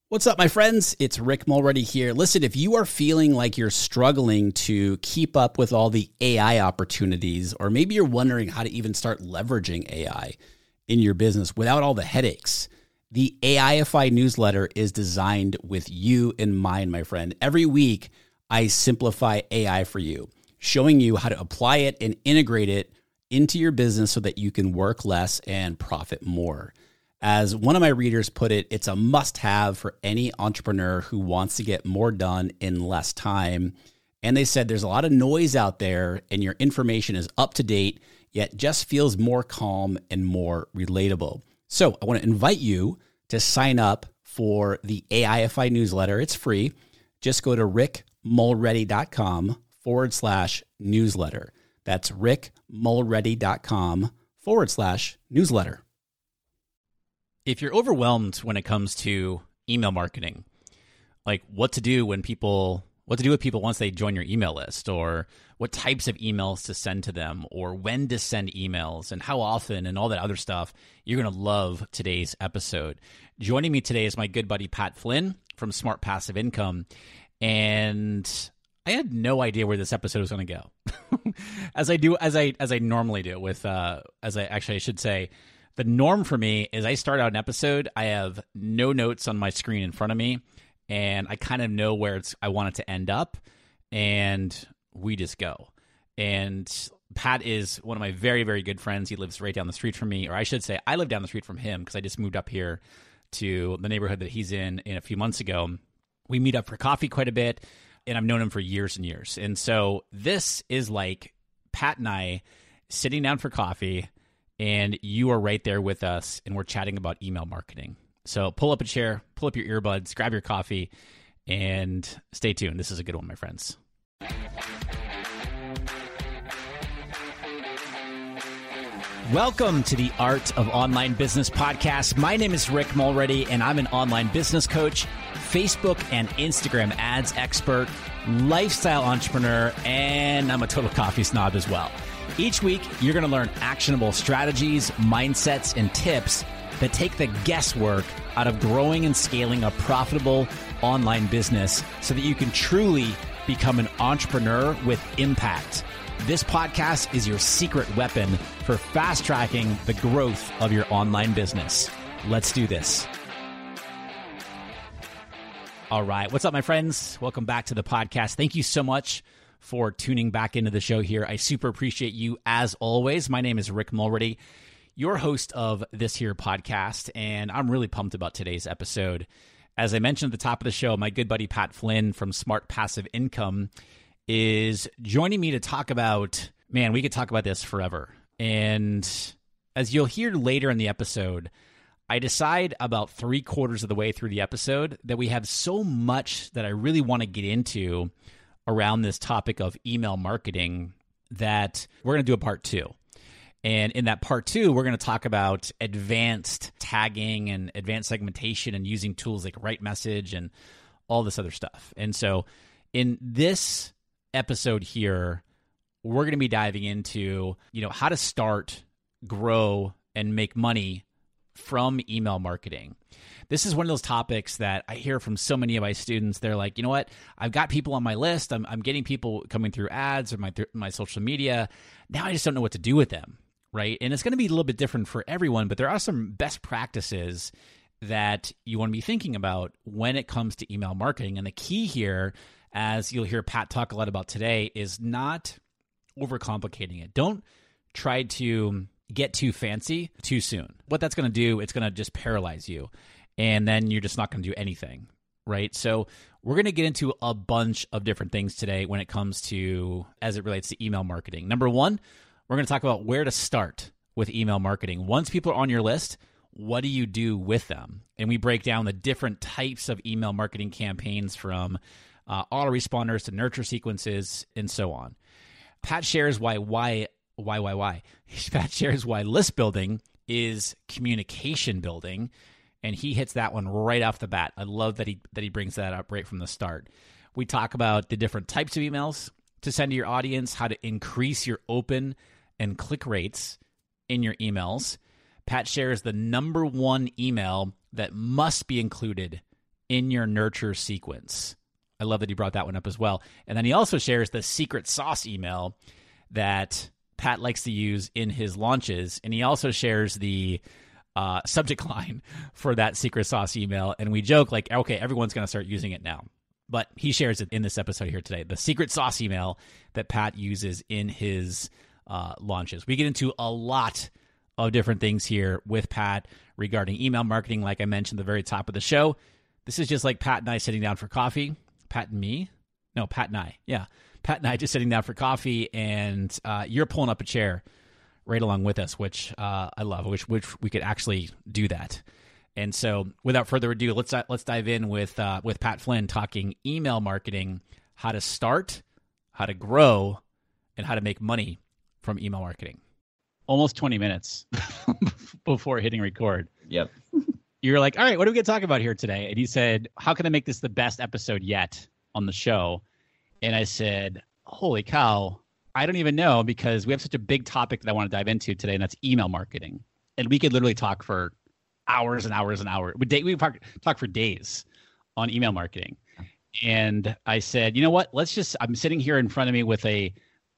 What's up, my friends? It's Rick Mulready here. Listen, if you are feeling like you're struggling to keep up with all the AI opportunities, or maybe you're wondering how to even start leveraging AI in your business without all the headaches, the AIFI newsletter is designed with you in mind, my friend. Every week, I simplify AI for you, showing you how to apply it and integrate it into your business so that you can work less and profit more. As one of my readers put it, it's a must-have for any entrepreneur who wants to get more done in less time. And they said there's a lot of noise out there and your information is up to date, yet just feels more calm and more relatable. So I want to invite you to sign up for the AIFI newsletter. It's free. Just go to rickmulready.com/newsletter. That's rickmulready.com/newsletter. If you're overwhelmed when it comes to email marketing, like what to do with people once they join your email list, or what types of emails to send to them, or when to send emails and how often and all that other stuff, you're going to love today's episode. Joining me today is my good buddy, Pat Flynn from Smart Passive Income. And I had no idea where this episode was going to go as I normally do with, I should say, the norm for me is I start out an episode, I have no notes on my screen in front of me, and I kind of know where I want it to end up, and we just go. And Pat is one of my very, very good friends. He lives right down the street from me, or I should say I live down the street from him because I just moved up here to the neighborhood that he's in a few months ago. We meet up for coffee quite a bit, and I've known him for years and years. And so this is like Pat and I sitting down for coffee, and you are right there with us, and we're chatting about email marketing. So pull up a chair, pull up your earbuds, grab your coffee, and stay tuned. This is a good one, my friends. Welcome to the Art of Online Business podcast. My name is Rick Mulready, and I'm an online business coach, Facebook and Instagram ads expert, lifestyle entrepreneur, and I'm a total coffee snob as well. Each week, you're going to learn actionable strategies, mindsets, and tips that take the guesswork out of growing and scaling a profitable online business so that you can truly become an entrepreneur with impact. This podcast is your secret weapon for fast-tracking the growth of your online business. Let's do this. All right. What's up, my friends? Welcome back to the podcast. Thank you so much for tuning back into the show here. I super appreciate you as always. My name is Rick Mulready, your host of this here podcast, and I'm really pumped about today's episode. As I mentioned at the top of the show, my good buddy Pat Flynn from Smart Passive Income is joining me to talk about, man, we could talk about this forever. And as you'll hear later in the episode, I decide about 3/4 of the way through the episode that we have so much that I really want to get into around this topic of email marketing that we're going to do a part 2. And in that part 2, we're going to talk about advanced tagging and advanced segmentation and using tools like RightMessage and all this other stuff. And so in this episode here, we're going to be diving into, how to start, grow, and make money from email marketing. This is one of those topics that I hear from so many of my students. They're like, you know what? I've got people on my list. I'm getting people coming through ads or my social media. Now I just don't know what to do with them, right? And it's going to be a little bit different for everyone, but there are some best practices that you want to be thinking about when it comes to email marketing. And the key here, as you'll hear Pat talk a lot about today, is not overcomplicating it. Don't try to get too fancy too soon. What that's going to do, it's going to just paralyze you. And then you're just not going to do anything, right? So we're going to get into a bunch of different things today when it comes to, as it relates to email marketing. Number one, we're going to talk about where to start with email marketing. Once people are on your list, what do you do with them? And we break down the different types of email marketing campaigns, from autoresponders to nurture sequences and so on. Pat shares why. Pat shares why list building is communication building, and he hits that one right off the bat. I love that he brings that up right from the start. We talk about the different types of emails to send to your audience, how to increase your open and click rates in your emails. Pat shares the number one email that must be included in your nurture sequence. I love that he brought that one up as well. And then he also shares the secret sauce email that Pat likes to use in his launches. And he also shares the subject line for that secret sauce email. And we joke like, okay, everyone's going to start using it now. But he shares it in this episode here today, the secret sauce email that Pat uses in his launches. We get into a lot of different things here with Pat regarding email marketing, like I mentioned at the very top of the show. This is just like Pat and I sitting down for coffee. Pat and me? No, Pat and I. Yeah. Pat and I just sitting down for coffee, and you're pulling up a chair right along with us, which I love. I wish we could actually do that. And so without further ado, let's dive in with Pat Flynn talking email marketing, how to start, how to grow, and how to make money from email marketing. Almost 20 minutes before hitting record. Yep. You're like, all right, what are we going to talk about here today? And you said, how can I make this the best episode yet on the show? And I said, holy cow, I don't even know, because we have such a big topic that I want to dive into today, and that's email marketing. And we could literally talk for hours and hours and hours. We talk for days on email marketing. And I said, you know what? I'm sitting here in front of me with a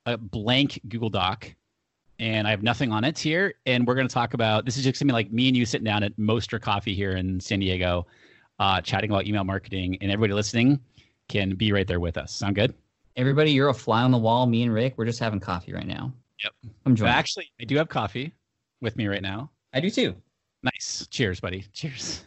blank Google Doc, and I have nothing on it here. And we're going to talk about, this is just going to be like me and you sitting down at Moster Coffee here in San Diego, chatting about email marketing, and everybody listening can be right there with us. Sound good? Everybody, you're a fly on the wall. Me and Rick, we're just having coffee right now. Yep. I'm joining. Actually, I do have coffee with me right now. I do too. Nice. Cheers, buddy. Cheers.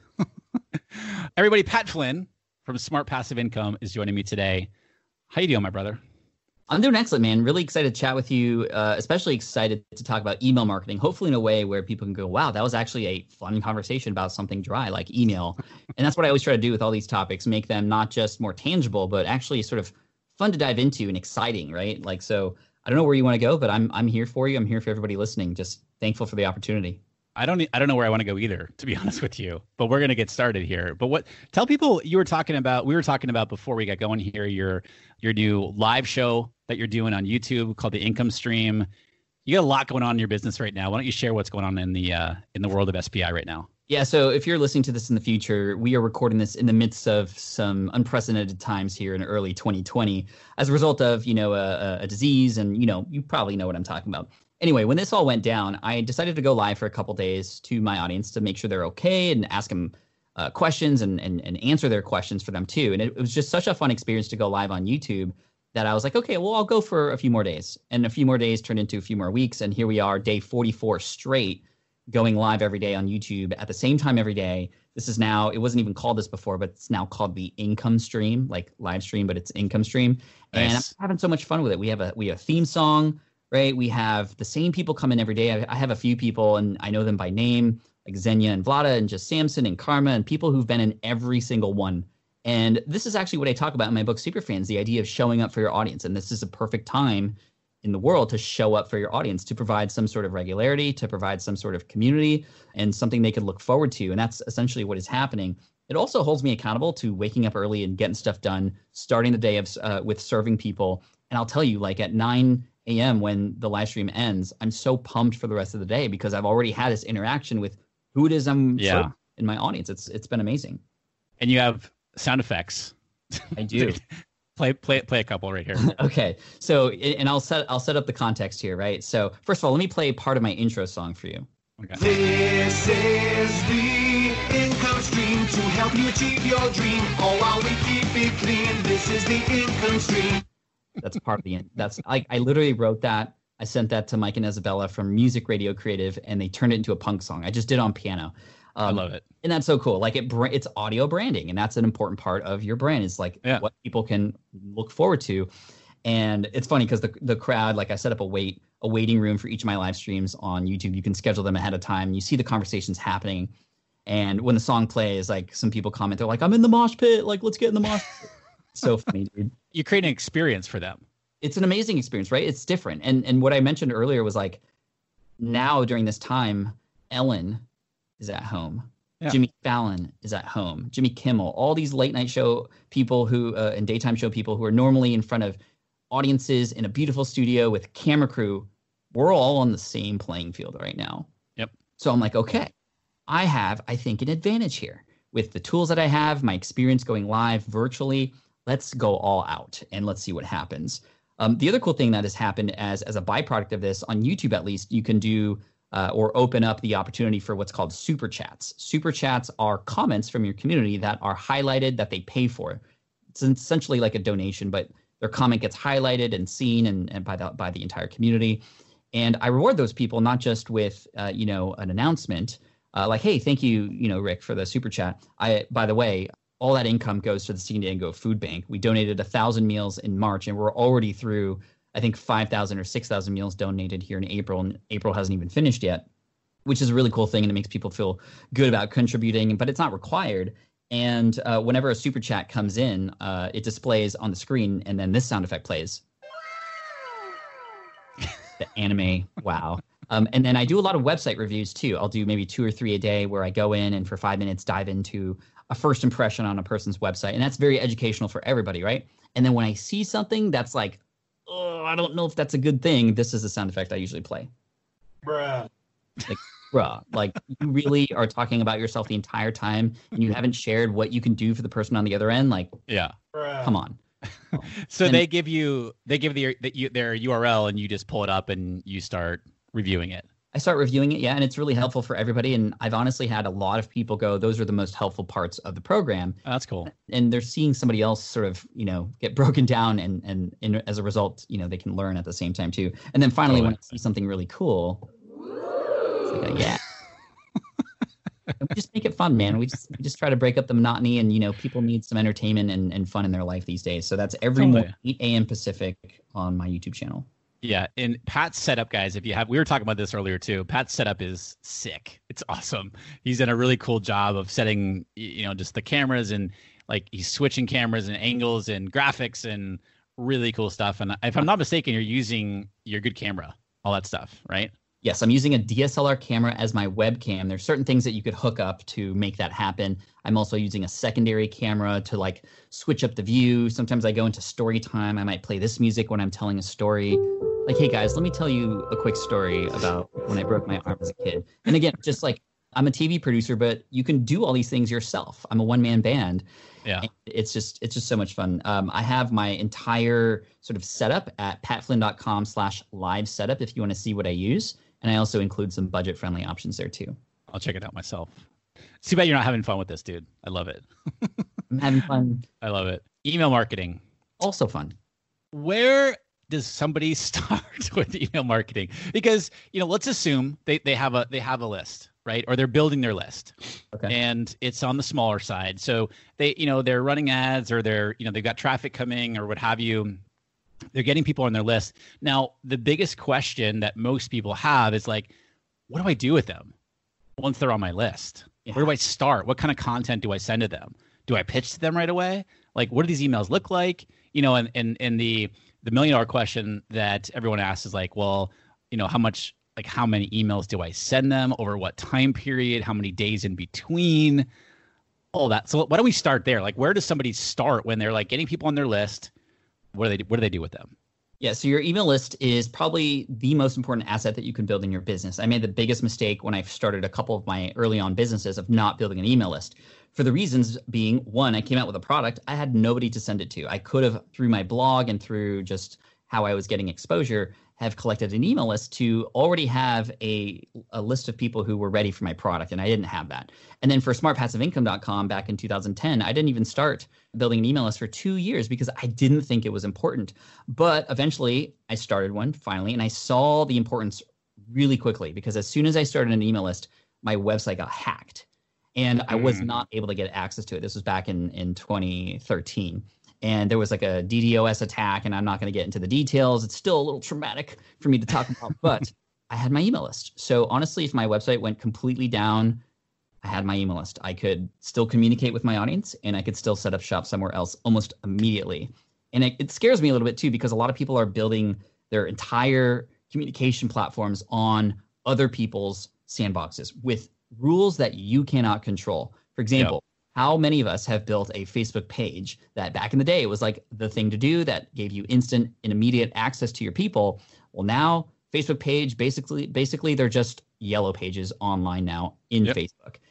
Everybody, Pat Flynn from Smart Passive Income is joining me today. How you doing, my brother? I'm doing excellent, man. Really excited to chat with you, especially excited to talk about email marketing, hopefully in a way where people can go, wow, that was actually a fun conversation about something dry like email. And that's what I always try to do with all these topics, make them not just more tangible, but actually sort of fun to dive into and exciting, right? Like, so I don't know where you want to go, but I'm here for you. I'm here for everybody listening. Just thankful for the opportunity. I don't know where I want to go either, to be honest with you, but we're going to get started here. But tell people we were talking about before we got going here, your new live show that you're doing on YouTube called The Income Stream. You got a lot going on in your business right now. Why don't you share what's going on in the world of SPI right now? Yeah, so if you're listening to this in the future, we are recording this in the midst of some unprecedented times here in early 2020 as a result of, a disease, and, you probably know what I'm talking about. Anyway, when this all went down, I decided to go live for a couple days to my audience to make sure they're okay and ask them questions and answer their questions for them too. And it was just such a fun experience to go live on YouTube that I was like, okay, well, I'll go for a few more days. And a few more days turned into a few more weeks. And here we are, day 44 straight, going live every day on YouTube at the same time every day. This is now, it wasn't even called this before, but it's now called The Income Stream, like live stream, but it's Income Stream. Nice. And I'm having so much fun with it. We have a theme song, right? We have the same people come in every day. I have a few people, and I know them by name, like Xenia and Vlada and just Samson and Karma, and people who've been in every single one. And this is actually what I talk about in my book, Superfans, the idea of showing up for your audience. And this is a perfect time in the world to show up for your audience, to provide some sort of regularity, to provide some sort of community and something they could look forward to. And that's essentially what is happening. It also holds me accountable to waking up early and getting stuff done, starting the day with serving people. And I'll tell you, like at 9 a.m. when the live stream ends, I'm so pumped for the rest of the day because I've already had this interaction with who it is I'm serving in my audience. It's been amazing. And you have sound effects. I do. Play a couple right here. Okay. So, and I'll set up the context here, right? So first of all, let me play part of my intro song for you. Okay. This is the income stream to help you achieve your dream. All while we keep it clean. This is the income stream. That's part of the end. That's I literally wrote that. I sent that to Mike and Isabella from Music Radio Creative, and they turned it into a punk song. I just did it on piano. I love it. And that's so cool. Like it's audio branding, and that's an important part of your brand. Is like what people can look forward to. And it's funny because the crowd, like I set up a waiting room for each of my live streams on YouTube. You can schedule them ahead of time. You see the conversations happening. And when the song plays, like some people comment, they're like, I'm in the mosh pit. Like, let's get in the mosh pit. So funny, dude. You create an experience for them. It's an amazing experience, right? It's different. And what I mentioned earlier was like, now during this time, Ellen is at home. Yeah. Jimmy Fallon is at home. Jimmy Kimmel, all these late night show people who and daytime show people who are normally in front of audiences in a beautiful studio with camera crew, we're all on the same playing field right now. Yep. So I'm like, okay, I have, I think, an advantage here, with the tools that I have, my experience going live virtually, let's go all out and let's see what happens. The other cool thing that has happened as a byproduct of this, on YouTube at least, you can do or open up the opportunity for what's called super chats. Super chats are comments from your community that are highlighted that they pay for. It's essentially like a donation, but their comment gets highlighted and seen and by the entire community. And I reward those people not just with an announcement like, hey, thank you, Rick, for the super chat. By the way, all that income goes to the San Diego Food Bank. We donated 1,000 meals in March, and we're already through, I think, 5,000 or 6,000 meals donated here in April, and April hasn't even finished yet, which is a really cool thing, and it makes people feel good about contributing, but it's not required. And whenever a super chat comes in, it displays on the screen, and then this sound effect plays. The anime, wow. And then I do a lot of website reviews too. I'll do maybe 2 or 3 a day where I go in and for 5 minutes dive into a first impression on a person's website. And that's very educational for everybody, right? And then when I see something that's like, oh, I don't know if that's a good thing, this is the sound effect I usually play. Bruh. Like, bruh, like you really are talking about yourself the entire time and you haven't shared what you can do for the person on the other end. Like, yeah, Bruh. come on. So they give their URL and you just pull it up and you start reviewing it. I start reviewing it, yeah, and it's really helpful for everybody. And I've honestly had a lot of people go, those are the most helpful parts of the program. Oh, that's cool. And they're seeing somebody else sort of, get broken down and as a result, they can learn at the same time too. And then finally, when I see something really cool, it's like, yeah. We just make it fun, man. We just try to break up the monotony, and people need some entertainment and fun in their life these days. So that's every morning, 8 a.m. Pacific on my YouTube channel. Yeah, and Pat's setup, guys, we were talking about this earlier too. Pat's setup is sick. It's awesome. He's done a really cool job of setting, just the cameras, and like he's switching cameras and angles and graphics and really cool stuff. And if I'm not mistaken, you're using your good camera, all that stuff, right? Yes, I'm using a DSLR camera as my webcam. There's certain things that you could hook up to make that happen. I'm also using a secondary camera to like switch up the view. Sometimes I go into story time. I might play this music when I'm telling a story. Like, hey guys, let me tell you a quick story about when I broke my arm as a kid. And again, just like I'm a TV producer, but you can do all these things yourself. I'm a one-man band. Yeah, and it's just so much fun. I have my entire sort of setup at patflynn.com/live setup if you want to see what I use. And I also include some budget-friendly options there too. I'll check it out myself. It's too bad you're not having fun with this, dude. I love it. I'm having fun. I love it. Email marketing. Also fun. Where does somebody start with email marketing? Because, let's assume they have a list, right? Or they're building their list. Okay. And it's on the smaller side. So they're running ads, or they've got traffic coming or what have you. They're getting people on their list. Now, the biggest question that most people have is like, what do I do with them once they're on my list? Yeah. Where do I start? What kind of content do I send to them? Do I pitch to them right away? Like, what do these emails look like? And the $1 million question that everyone asks is like, well, how many emails do I send them? Over what time period? How many days in between? All that. So why don't we start there? Like, where does somebody start when they're like getting people on their list? What do they do with them? Yeah, so your email list is probably the most important asset that you can build in your business. I made the biggest mistake when I started a couple of my early on businesses of not building an email list. For the reasons being, one, I came out with a product, I had nobody to send it to. I could have, through my blog and through just how I was getting exposure, have collected an email list to already have a list of people who were ready for my product, and I didn't have that. And then for smartpassiveincome.com back in 2010, I didn't even start building an email list for 2 years because I didn't think it was important. But eventually I started one finally, and I saw the importance really quickly because as soon as I started an email list, my website got hacked and I was not able to get access to it. This was back in 2013. And there was like a DDoS attack, and I'm not going to get into the details. It's still a little traumatic for me to talk about, but I had my email list. So honestly, if my website went completely down, I had my email list. I could still communicate with my audience, and I could still set up shop somewhere else almost immediately. And it scares me a little bit too, because a lot of people are building their entire communication platforms on other people's sandboxes with rules that you cannot control. For example, how many of us have built a Facebook page that back in the day was like the thing to do that gave you instant and immediate access to your people? Well, now Facebook page, basically they're just yellow pages online now in Facebook. Yep.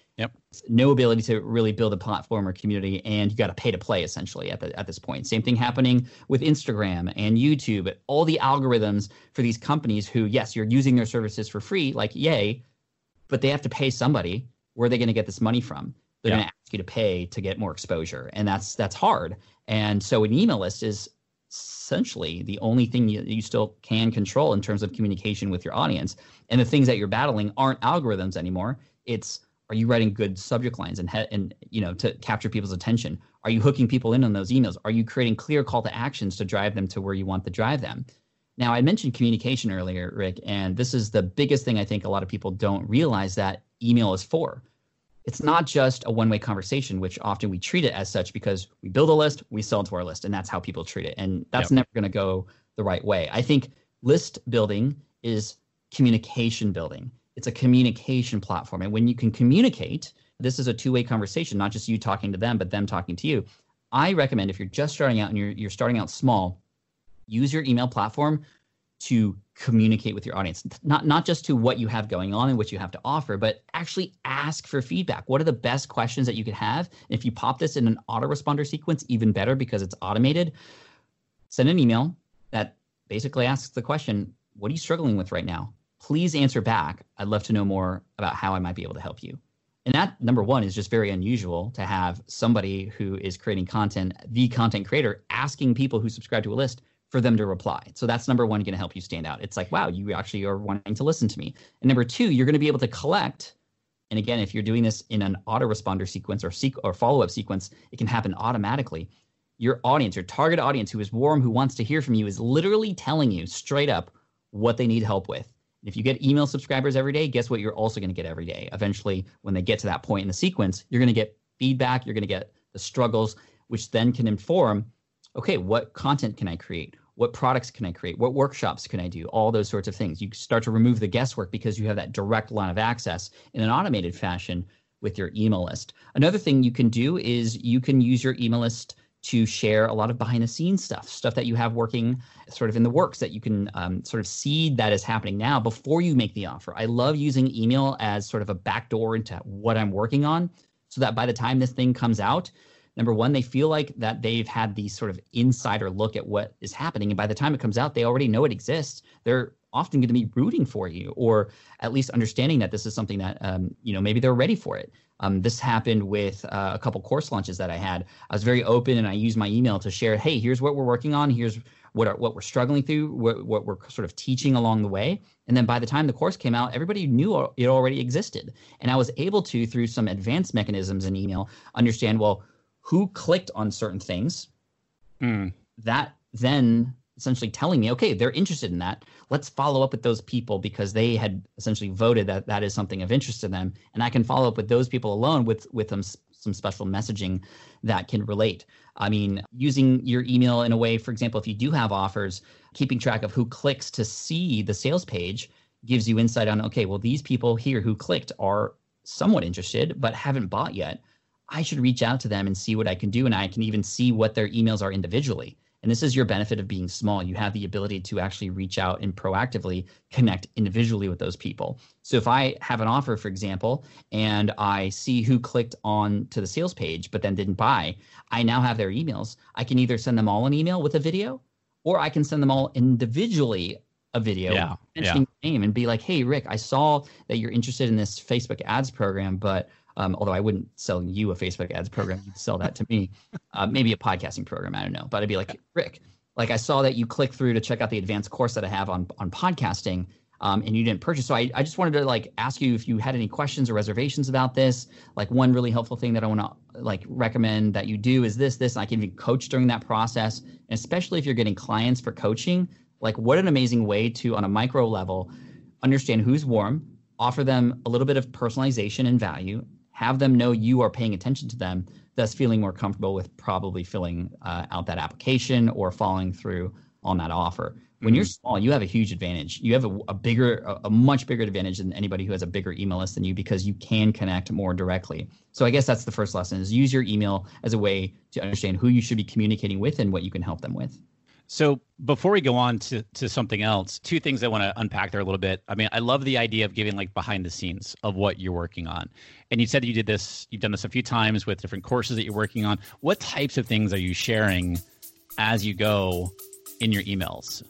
no ability to really build a platform or community, and you got to pay to play essentially at this point. Same thing happening with Instagram and YouTube. All the algorithms for these companies who, yes, you're using their services for free, like yay, but they have to pay somebody. Where are they going to get this money from? They're going to ask you to pay to get more exposure, and that's hard. And so an email list is essentially the only thing you still can control in terms of communication with your audience. And the things that you're battling aren't algorithms anymore. It's, are you writing good subject lines and to capture people's attention? Are you hooking people in on those emails? Are you creating clear call to actions to drive them to where you want to drive them? Now, I mentioned communication earlier, Rick, and this is the biggest thing I think a lot of people don't realize that email is for. It's not just a one-way conversation, which often we treat it as such because we build a list, we sell to our list, and that's how people treat it. And that's never going to go the right way. I think list building is communication building. It's a communication platform. And when you can communicate, this is a two-way conversation, not just you talking to them, but them talking to you. I recommend if you're just starting out and you're starting out small, use your email platform to communicate with your audience, not just to what you have going on and what you have to offer, but actually ask for feedback. What are the best questions that you could have? And if you pop this in an autoresponder sequence, even better because it's automated. Send an email that basically asks the question, what are you struggling with right now? Please answer back. I'd love to know more about how I might be able to help you. And that, number one, is just very unusual to have somebody who is creating content, the content creator, asking people who subscribe to a list for them to reply. So that's number one, going to help you stand out. It's like, wow, you actually are wanting to listen to me. And number two, you're going to be able to collect. And again, if you're doing this in an autoresponder sequence or follow-up sequence, it can happen automatically. Your audience, your target audience who is warm, who wants to hear from you, is literally telling you straight up what they need help with. If you get email subscribers every day, guess what you're also going to get every day? Eventually, when they get to that point in the sequence, you're going to get feedback, you're going to get the struggles, which then can inform, okay, what content can I create? What products can I create? What workshops can I do? All those sorts of things. You start to remove the guesswork because you have that direct line of access in an automated fashion with your email list. Another thing you can do is you can use your email list to share a lot of behind the scenes stuff that you have working sort of in the works that you can sort of seed that is happening now before you make the offer. I love using email as sort of a backdoor into what I'm working on so that by the time this thing comes out, number one, they feel like that they've had the sort of insider look at what is happening. And by the time it comes out, they already know it exists. They're often going to be rooting for you, or at least understanding that this is something that, maybe they're ready for it. This happened with a couple course launches that I had. I was very open and I used my email to share, hey, here's what we're working on. Here's what we're struggling through, what we're sort of teaching along the way. And then by the time the course came out, everybody knew it already existed. And I was able to, through some advanced mechanisms in email, understand, well, who clicked on certain things. That then essentially telling me, okay, they're interested in that. Let's follow up with those people because they had essentially voted that that is something of interest to them. And I can follow up with those people alone with them some special messaging that can relate. I mean, using your email in a way, for example, if you do have offers, keeping track of who clicks to see the sales page gives you insight on, okay, well, these people here who clicked are somewhat interested but haven't bought yet. I should reach out to them and see what I can do. And I can even see what their emails are individually. And this is your benefit of being small. You have the ability to actually reach out and proactively connect individually with those people. So if I have an offer, for example, and I see who clicked on to the sales page but then didn't buy, I now have their emails. I can either send them all an email with a video, or I can send them all individually a video mentioning your name and be like, hey, Rick, I saw that you're interested in this Facebook ads program, but although I wouldn't sell you a Facebook ads program, you'd sell that to me. Maybe a podcasting program, I don't know. But I'd be like, Rick, like I saw that you clicked through to check out the advanced course that I have on podcasting, and you didn't purchase. So I just wanted to like ask you if you had any questions or reservations about this. Like one really helpful thing that I want to like recommend that you do is this. I can even coach during that process. And especially if you're getting clients for coaching, like what an amazing way to, on a micro level, understand who's warm, offer them a little bit of personalization and value, have them know you are paying attention to them, thus feeling more comfortable with probably filling out that application or following through on that offer. When you're small, you have a huge advantage. You have a much bigger advantage than anybody who has a bigger email list than you because you can connect more directly. So I guess that's the first lesson, is use your email as a way to understand who you should be communicating with and what you can help them with. So before we go on to something else, two things I want to unpack there a little bit. I mean, I love the idea of giving like behind the scenes of what you're working on. And you said that you've done this a few times with different courses that you're working on. What types of things are you sharing as you go in your emails?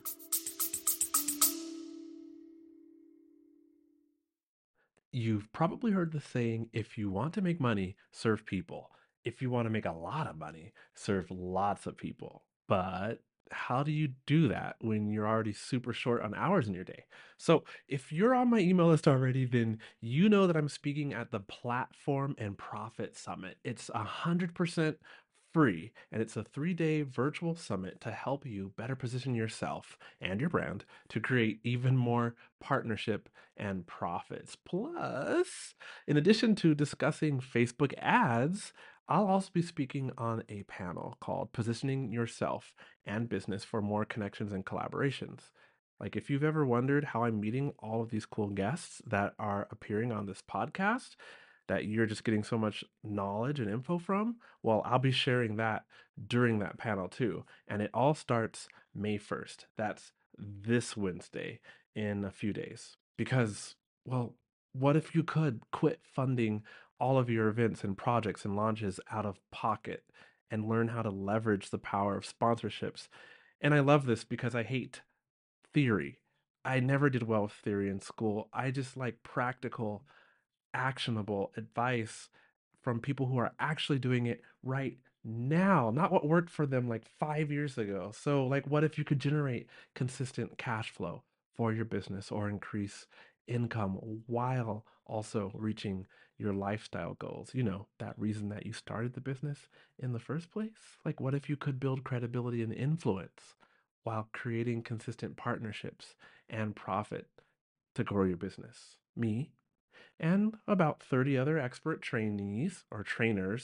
You've probably heard the saying, if you want to make money, serve people. If you want to make a lot of money, serve lots of people. But how do you do that when you're already super short on hours in your day? So if you're on my email list already, then you know that I'm speaking at the Platform and Profit Summit. It's 100% free, and it's a 3-day virtual summit to help you better position yourself and your brand to create even more partnership and profits. Plus, in addition to discussing Facebook ads, I'll also be speaking on a panel called Positioning Yourself and Business for More Connections and Collaborations. Like, if you've ever wondered how I'm meeting all of these cool guests that are appearing on this podcast, that you're just getting so much knowledge and info from, well, I'll be sharing that during that panel too. And it all starts May 1st. That's this Wednesday in a few days. Because, well, what if you could quit funding all of your events and projects and launches out of pocket and learn how to leverage the power of sponsorships? And I love this because I hate theory. I never did well with theory in school. I just like practical, actionable advice from people who are actually doing it right now, not what worked for them like 5 years ago. So, like, what if you could generate consistent cash flow for your business or increase income while also reaching your lifestyle goals? You know, that reason that you started the business in the first place. Like, what if you could build credibility and influence while creating consistent partnerships and profit to grow your business? Me and about 30 other expert trainees or trainers,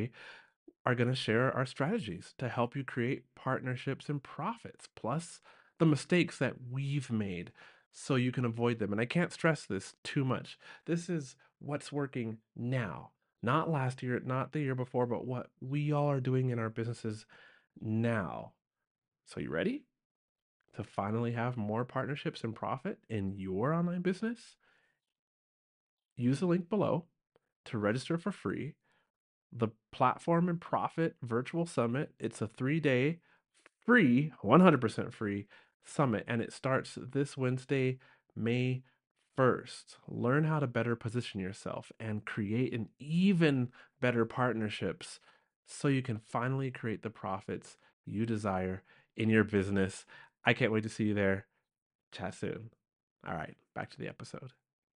are going to share our strategies to help you create partnerships and profits, plus the mistakes that we've made so you can avoid them. And I can't stress this too much. This is what's working now, not last year, not the year before, but what we all are doing in our businesses now. So you ready to finally have more partnerships and profit in your online business? Use the link below to register for free. The Platform and Profit Virtual Summit. It's a 3-day free, 100% free summit, and it starts this Wednesday, May 1st. Learn how to better position yourself and create an even better partnerships so you can finally create the profits you desire in your business. I can't wait to see you there. Chat soon. All right, back to the episode.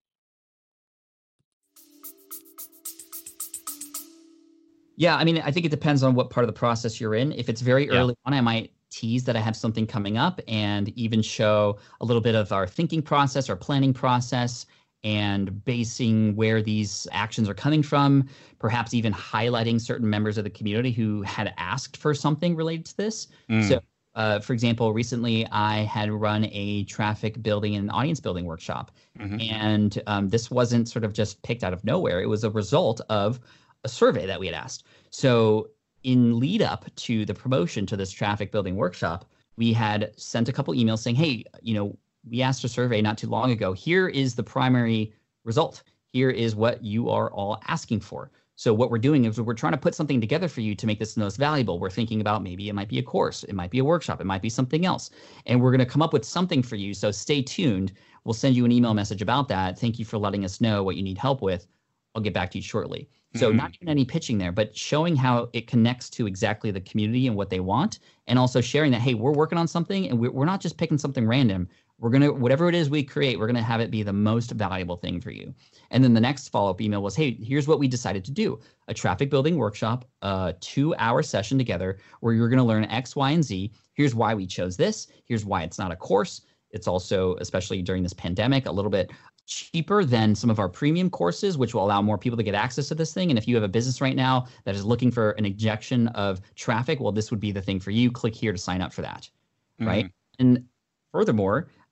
Yeah, I mean, I think it depends on what part of the process you're in. If it's very Yeah. early on, I might tease that I have something coming up and even show a little bit of our thinking process, our planning process, and basing where these actions are coming from, perhaps even highlighting certain members of the community who had asked for something related to this. So, for example, recently I had run a traffic building and audience building workshop. And this wasn't sort of just picked out of nowhere. It was a result of a survey that we had asked. So in lead up to the promotion to this traffic building workshop, we had sent a couple emails saying, hey, you know, we asked a survey not too long ago. Here is the primary result. Here is what you are all asking for. So what we're doing is we're trying to put something together for you to make this the most valuable. We're thinking about maybe it might be a course, it might be a workshop, it might be something else. And we're going to come up with something for you. So stay tuned. We'll send you an email message about that. Thank you for letting us know what you need help with. I'll get back to you shortly. So not even any pitching there, but showing how it connects to exactly the community and what they want, and also sharing that, hey, we're working on something and we're not just picking something random. We're going to, whatever it is we create, we're going to have it be the most valuable thing for you. And then the next follow-up email was, hey, here's what we decided to do. A traffic building workshop, a 2-hour session together where you're going to learn X, Y, and Z. Here's why we chose this. Here's why it's not a course. It's also, especially during this pandemic, a little bit cheaper than some of our premium courses, which will allow more people to get access to this thing. And if you have a business right now that is looking for an injection of traffic, well, this would be the thing for you. Click here to sign up for that, right? And furthermore,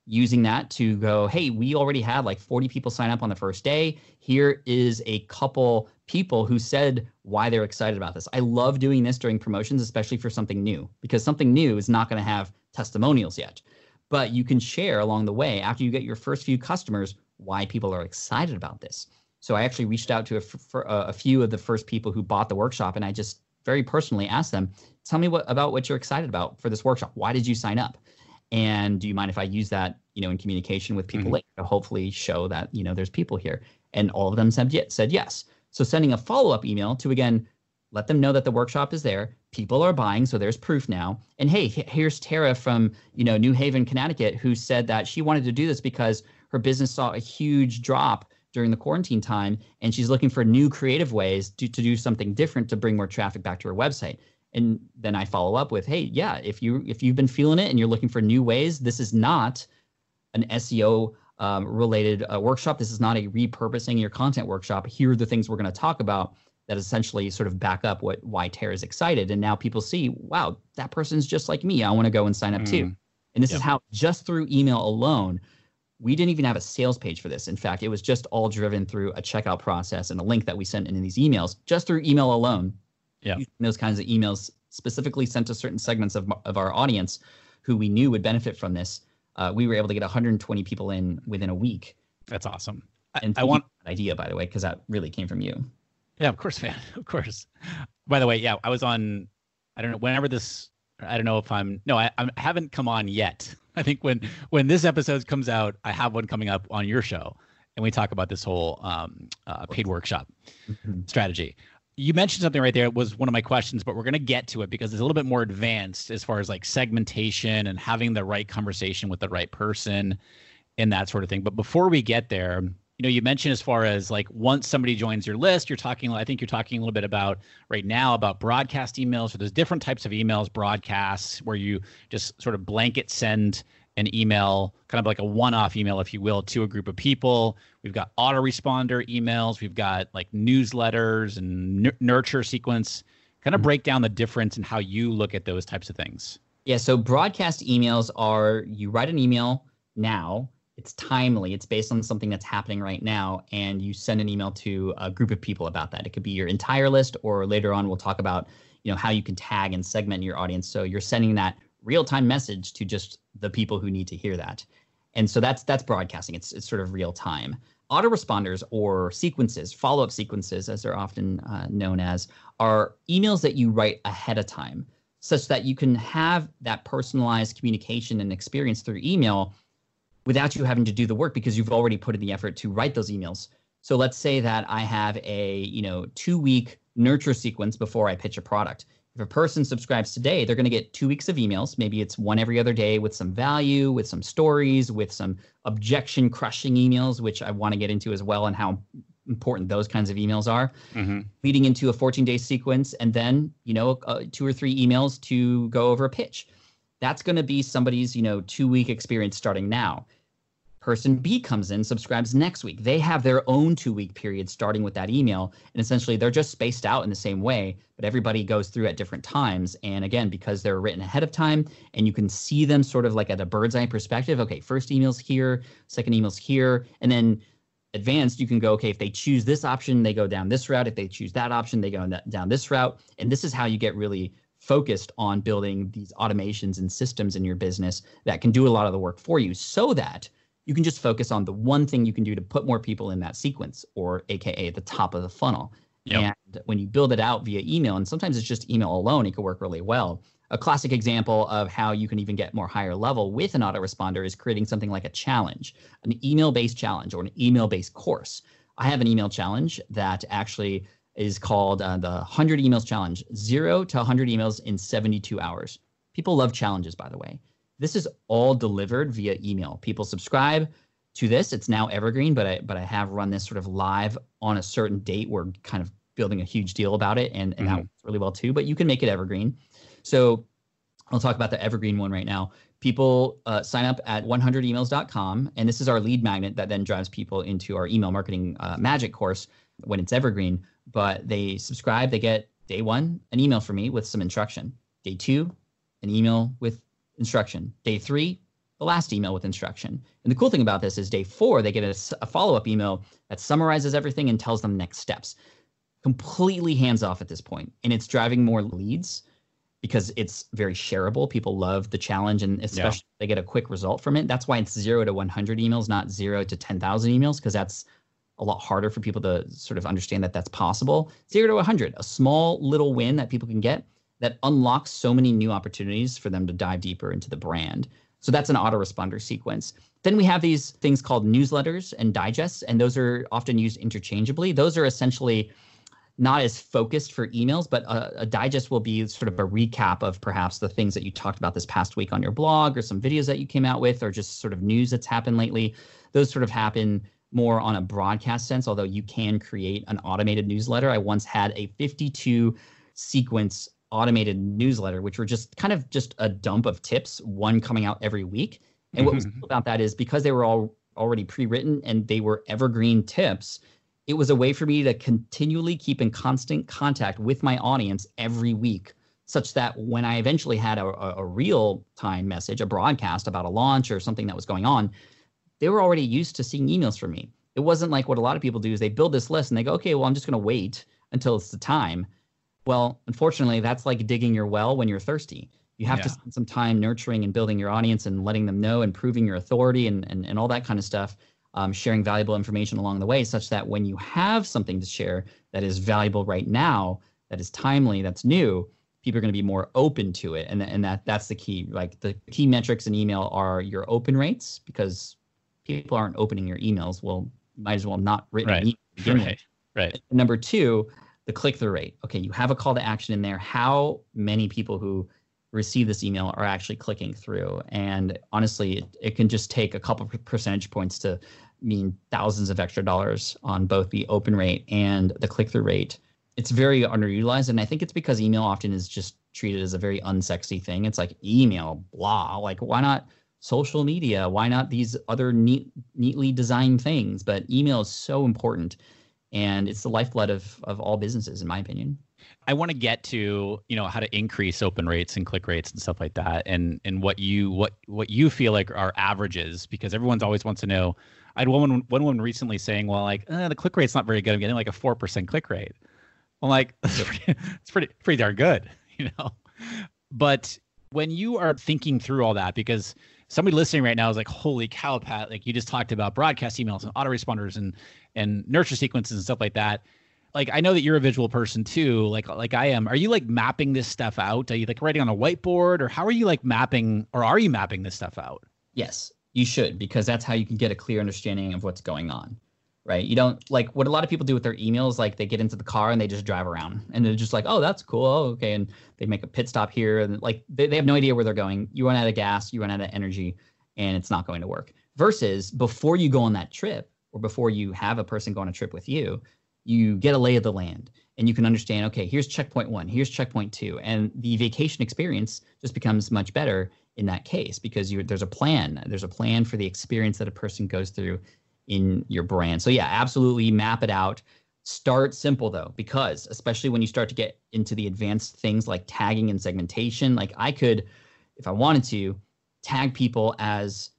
using that to go, hey, we already had like 40 people sign up on the first day. Here is a couple people who said why they're excited about this. I love doing this during promotions, especially for something new, because something new is not going to have testimonials yet. But you can share along the way, after you get your first few customers, why people are excited about this. So I actually reached out to a few of the first people who bought the workshop, and I just very personally asked them, tell me about what you're excited about for this workshop. Why did you sign up? And do you mind if I use that, in communication with people later to hopefully show that, there's people here? And all of them said yes. So sending a follow-up email to, again, let them know that the workshop is there. People are buying, so there's proof now. And hey, here's Tara from, New Haven, Connecticut, who said that she wanted to do this because her business saw a huge drop during the quarantine time, and she's looking for new creative ways to do something different to bring more traffic back to her website. And then I follow up with, hey, yeah, if you've been feeling it and you're looking for new ways, this is not an SEO related workshop. This is not a repurposing your content workshop. Here are the things we're going to talk about that essentially sort of back up why Tara's excited. And now people see, wow, that person's just like me. I want to go and sign up too. And this is how, just through email alone, we didn't even have a sales page for this. In fact, it was just all driven through a checkout process and a link that we sent in these emails, just through email alone. Yeah, those kinds of emails specifically sent to certain segments of our audience who we knew would benefit from this. We were able to get 120 people in within a week. That's awesome. And I want that idea, by the way, because that really came from you. Yeah, of course, man. Of course. By the way, yeah, I was on, I don't know, whenever this, I don't know if I haven't come on yet. I think when this episode comes out, I have one coming up on your show, and we talk about this whole paid workshop strategy. You mentioned something right there. It was one of my questions, but we're going to get to it because it's a little bit more advanced as far as like segmentation and having the right conversation with the right person and that sort of thing. But before we get there, you mentioned as far as like once somebody joins your list, I think you're talking a little bit about right now about broadcast emails. So there's different types of emails, broadcasts, where you just sort of blanket send an email, kind of like a one-off email, if you will, to a group of people. We've got autoresponder emails. We've got like newsletters and nurture sequence. Kind of break down the difference in how you look at those types of things. Yeah, so broadcast emails are, you write an email now, it's timely, it's based on something that's happening right now, and you send an email to a group of people about that. It could be your entire list, or later on we'll talk about how you can tag and segment your audience. So you're sending that real-time message to just the people who need to hear that. And so that's broadcasting. It's sort of real time. Autoresponders, or sequences, follow-up sequences, as they're often known as, are emails that you write ahead of time, such that you can have that personalized communication and experience through email without you having to do the work, because you've already put in the effort to write those emails. So let's say that I have a 2-week nurture sequence before I pitch a product. If a person subscribes today, they're going to get 2 weeks of emails. Maybe it's one every other day with some value, with some stories, with some objection crushing emails, which I want to get into as well, and how important those kinds of emails are, leading into a 14-day sequence, and then 2 or 3 emails to go over a pitch. That's going to be somebody's 2-week experience starting now. Person B comes in, subscribes next week. They have their own 2-week period starting with that email, and essentially they're just spaced out in the same way, but everybody goes through at different times. And again, because they're written ahead of time and you can see them sort of like at a bird's eye perspective, okay, first email's here, second email's here, and then advanced, you can go, okay, if they choose this option, they go down this route. If they choose that option, they go down this route. And this is how you get really focused on building these automations and systems in your business that can do a lot of the work for you, so that you can just focus on the one thing you can do to put more people in that sequence, or AKA at the top of the funnel. Yep. And when you build it out via email, and sometimes it's just email alone, it can work really well. A classic example of how you can even get more higher level with an autoresponder is creating something like a challenge, an email-based challenge, or an email-based course. I have an email challenge that actually is called the 100 Emails Challenge, 0 to 100 emails in 72 hours. People love challenges, by the way. This is all delivered via email. People subscribe to this. It's now evergreen, but I have run this sort of live on a certain date. We're kind of building a huge deal about it, and that works really well too. But you can make it evergreen. So I'll talk about the evergreen one right now. People sign up at 100emails.com, and this is our lead magnet that then drives people into our email marketing magic course when it's evergreen. But they subscribe, they get day 1, an email from me with some instruction. Day 2, an email with instruction. Day 3, the last email with instruction. And the cool thing about this is day 4, they get a follow-up email that summarizes everything and tells them next steps. Completely hands off at this point. And it's driving more leads because it's very shareable. People love the challenge, and especially if they get a quick result from it. That's why it's 0 to 100 emails, not 0 to 10,000 emails, because that's a lot harder for people to sort of understand that that's possible. 0 to 100, a small little win that people can get that unlocks so many new opportunities for them to dive deeper into the brand. So that's an autoresponder sequence. Then we have these things called newsletters and digests, and those are often used interchangeably. Those are essentially not as focused for emails, but a digest will be sort of a recap of perhaps the things that you talked about this past week on your blog, or some videos that you came out with, or just sort of news that's happened lately. Those sort of happen more on a broadcast sense, although you can create an automated newsletter. I once had a 52 sequence automated newsletter, which were just kind of just a dump of tips, one coming out every week. And what was cool about that is because they were all already pre-written and they were evergreen tips, it was a way for me to continually keep in constant contact with my audience every week, such that when I eventually had a real-time message, a broadcast about a launch or something that was going on, they were already used to seeing emails from me. It wasn't like what a lot of people do is they build this list and they go, okay, well, I'm just going to wait until it's the time. Well, unfortunately, that's like digging your well when you're thirsty. You have to spend some time nurturing and building your audience and letting them know and proving your authority and all that kind of stuff, sharing valuable information along the way, such that when you have something to share that is valuable right now, that is timely, that's new, people are going to be more open to it. And that's the key. Like the key metrics in email are your open rates, because people aren't opening your emails. Well, might as well not written an email to begin with. Right. And number 2, the click-through rate. Okay, you have a call to action in there. How many people who receive this email are actually clicking through? And honestly, it can just take a couple of percentage points to mean thousands of extra dollars on both the open rate and the click-through rate. It's very underutilized, and I think it's because email often is just treated as a very unsexy thing. It's like email, blah. Like, why not social media? Why not these other neatly designed things? But email is so important, and it's the lifeblood of all businesses, in my opinion. I want to get to, how to increase open rates and click rates and stuff like that, and what you feel like are averages, because everyone's always wants to know. I had one woman recently saying, well, like the click rate's not very good. I'm getting like a 4% click rate. I'm like, it's pretty darn good, But when you are thinking through all that, because somebody listening right now is like, holy cow, Pat, like you just talked about broadcast emails and autoresponders and nurture sequences and stuff like that. Like, I know that you're a visual person too, like I am. Are you like mapping this stuff out? Are you like writing on a whiteboard, or how are you like mapping, or are you mapping this stuff out? Yes, you should, because that's how you can get a clear understanding of what's going on, right? You don't, like what a lot of people do with their emails, like they get into the car and they just drive around and they're just like, oh, that's cool. Oh, okay. And they make a pit stop here, and like they have no idea where they're going. You run out of gas, you run out of energy, and it's not going to work. Versus before you go on that trip, or before you have a person go on a trip with you, you get a lay of the land and you can understand, okay, here's checkpoint 1, here's checkpoint 2. And the vacation experience just becomes much better in that case, because there's a plan. There's a plan for the experience that a person goes through in your brand. So yeah, absolutely map it out. Start simple though, because especially when you start to get into the advanced things like tagging and segmentation, like I could, if I wanted to, tag people as,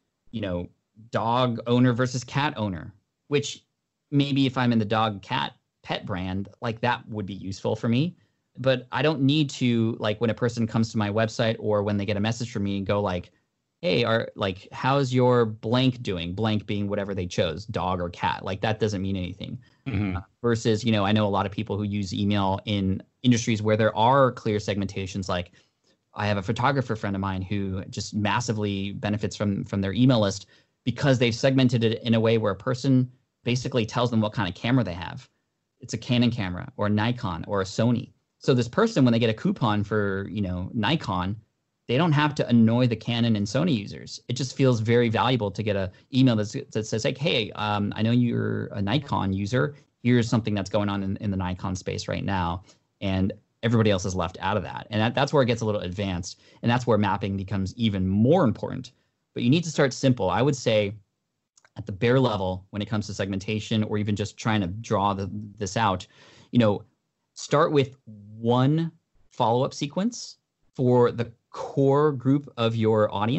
dog owner versus cat owner, which maybe if I'm in the dog cat pet brand, like that would be useful for me. But I don't need to, like when a person comes to my website or when they get a message from me and go like, hey, how's your blank doing? Blank being whatever they chose, dog or cat. Like that doesn't mean anything. Versus, I know a lot of people who use email in industries where there are clear segmentations. Like I have a photographer friend of mine who just massively benefits from their email list, because they've segmented it in a way where a person basically tells them what kind of camera they have. It's a Canon camera or a Nikon or a Sony. So this person, when they get a coupon for, Nikon, they don't have to annoy the Canon and Sony users. It just feels very valuable to get an email that says like, hey, I know you're a Nikon user. Here's something that's going on in the Nikon space right now. And everybody else is left out of that. And that's where it gets a little advanced. And that's where mapping becomes even more important. But you need to start simple. I would say at the bare level, when it comes to segmentation or even just trying to draw this out, start with one follow-up sequence for the core group of your audience,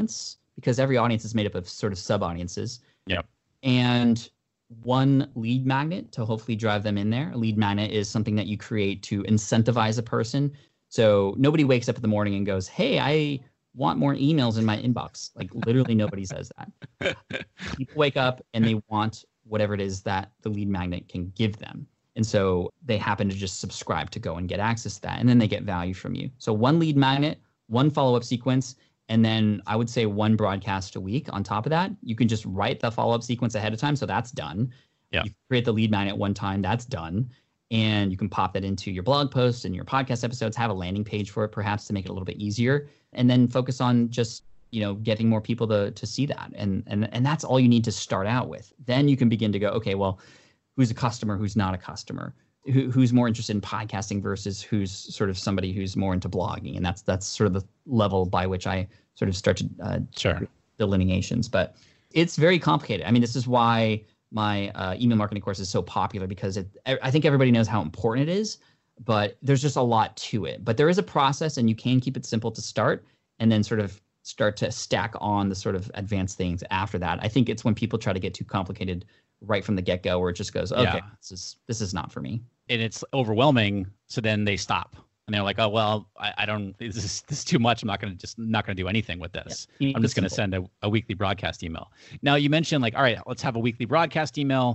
because every audience is made up of sort of sub-audiences. Yep. And one lead magnet to hopefully drive them in there. A lead magnet is something that you create to incentivize a person. So nobody wakes up in the morning and goes, hey, I want more emails in my inbox. Like literally nobody says that. People wake up and they want whatever it is that the lead magnet can give them. And so they happen to just subscribe to go and get access to that. And then they get value from you. So one lead magnet, one follow-up sequence, and then I would say one broadcast a week on top of that. You can just write the follow-up sequence ahead of time. So that's done. Yeah. You create the lead magnet one time. That's done. And you can pop that into your blog posts and your podcast episodes, have a landing page for it perhaps to make it a little bit easier. And then focus on just, getting more people to see that. And that's all you need to start out with. Then you can begin to go, okay, well, who's a customer, who's not a customer, who's more interested in podcasting versus who's sort of somebody who's more into blogging. And that's sort of the level by which I sort of start to delineations. But it's very complicated. I mean, this is why my email marketing course is so popular, because I think everybody knows how important it is, but there's just a lot to it. But there is a process, and you can keep it simple to start and then sort of start to stack on the sort of advanced things after that. I think it's when people try to get too complicated right from the get-go, where it just goes, okay, this is not for me. And it's overwhelming. So then they stop and they're like, oh, well, I don't, this is too much. I'm not going to do anything with this. Yeah, I'm just going to send a weekly broadcast email. Now you mentioned like, all right, let's have a weekly broadcast email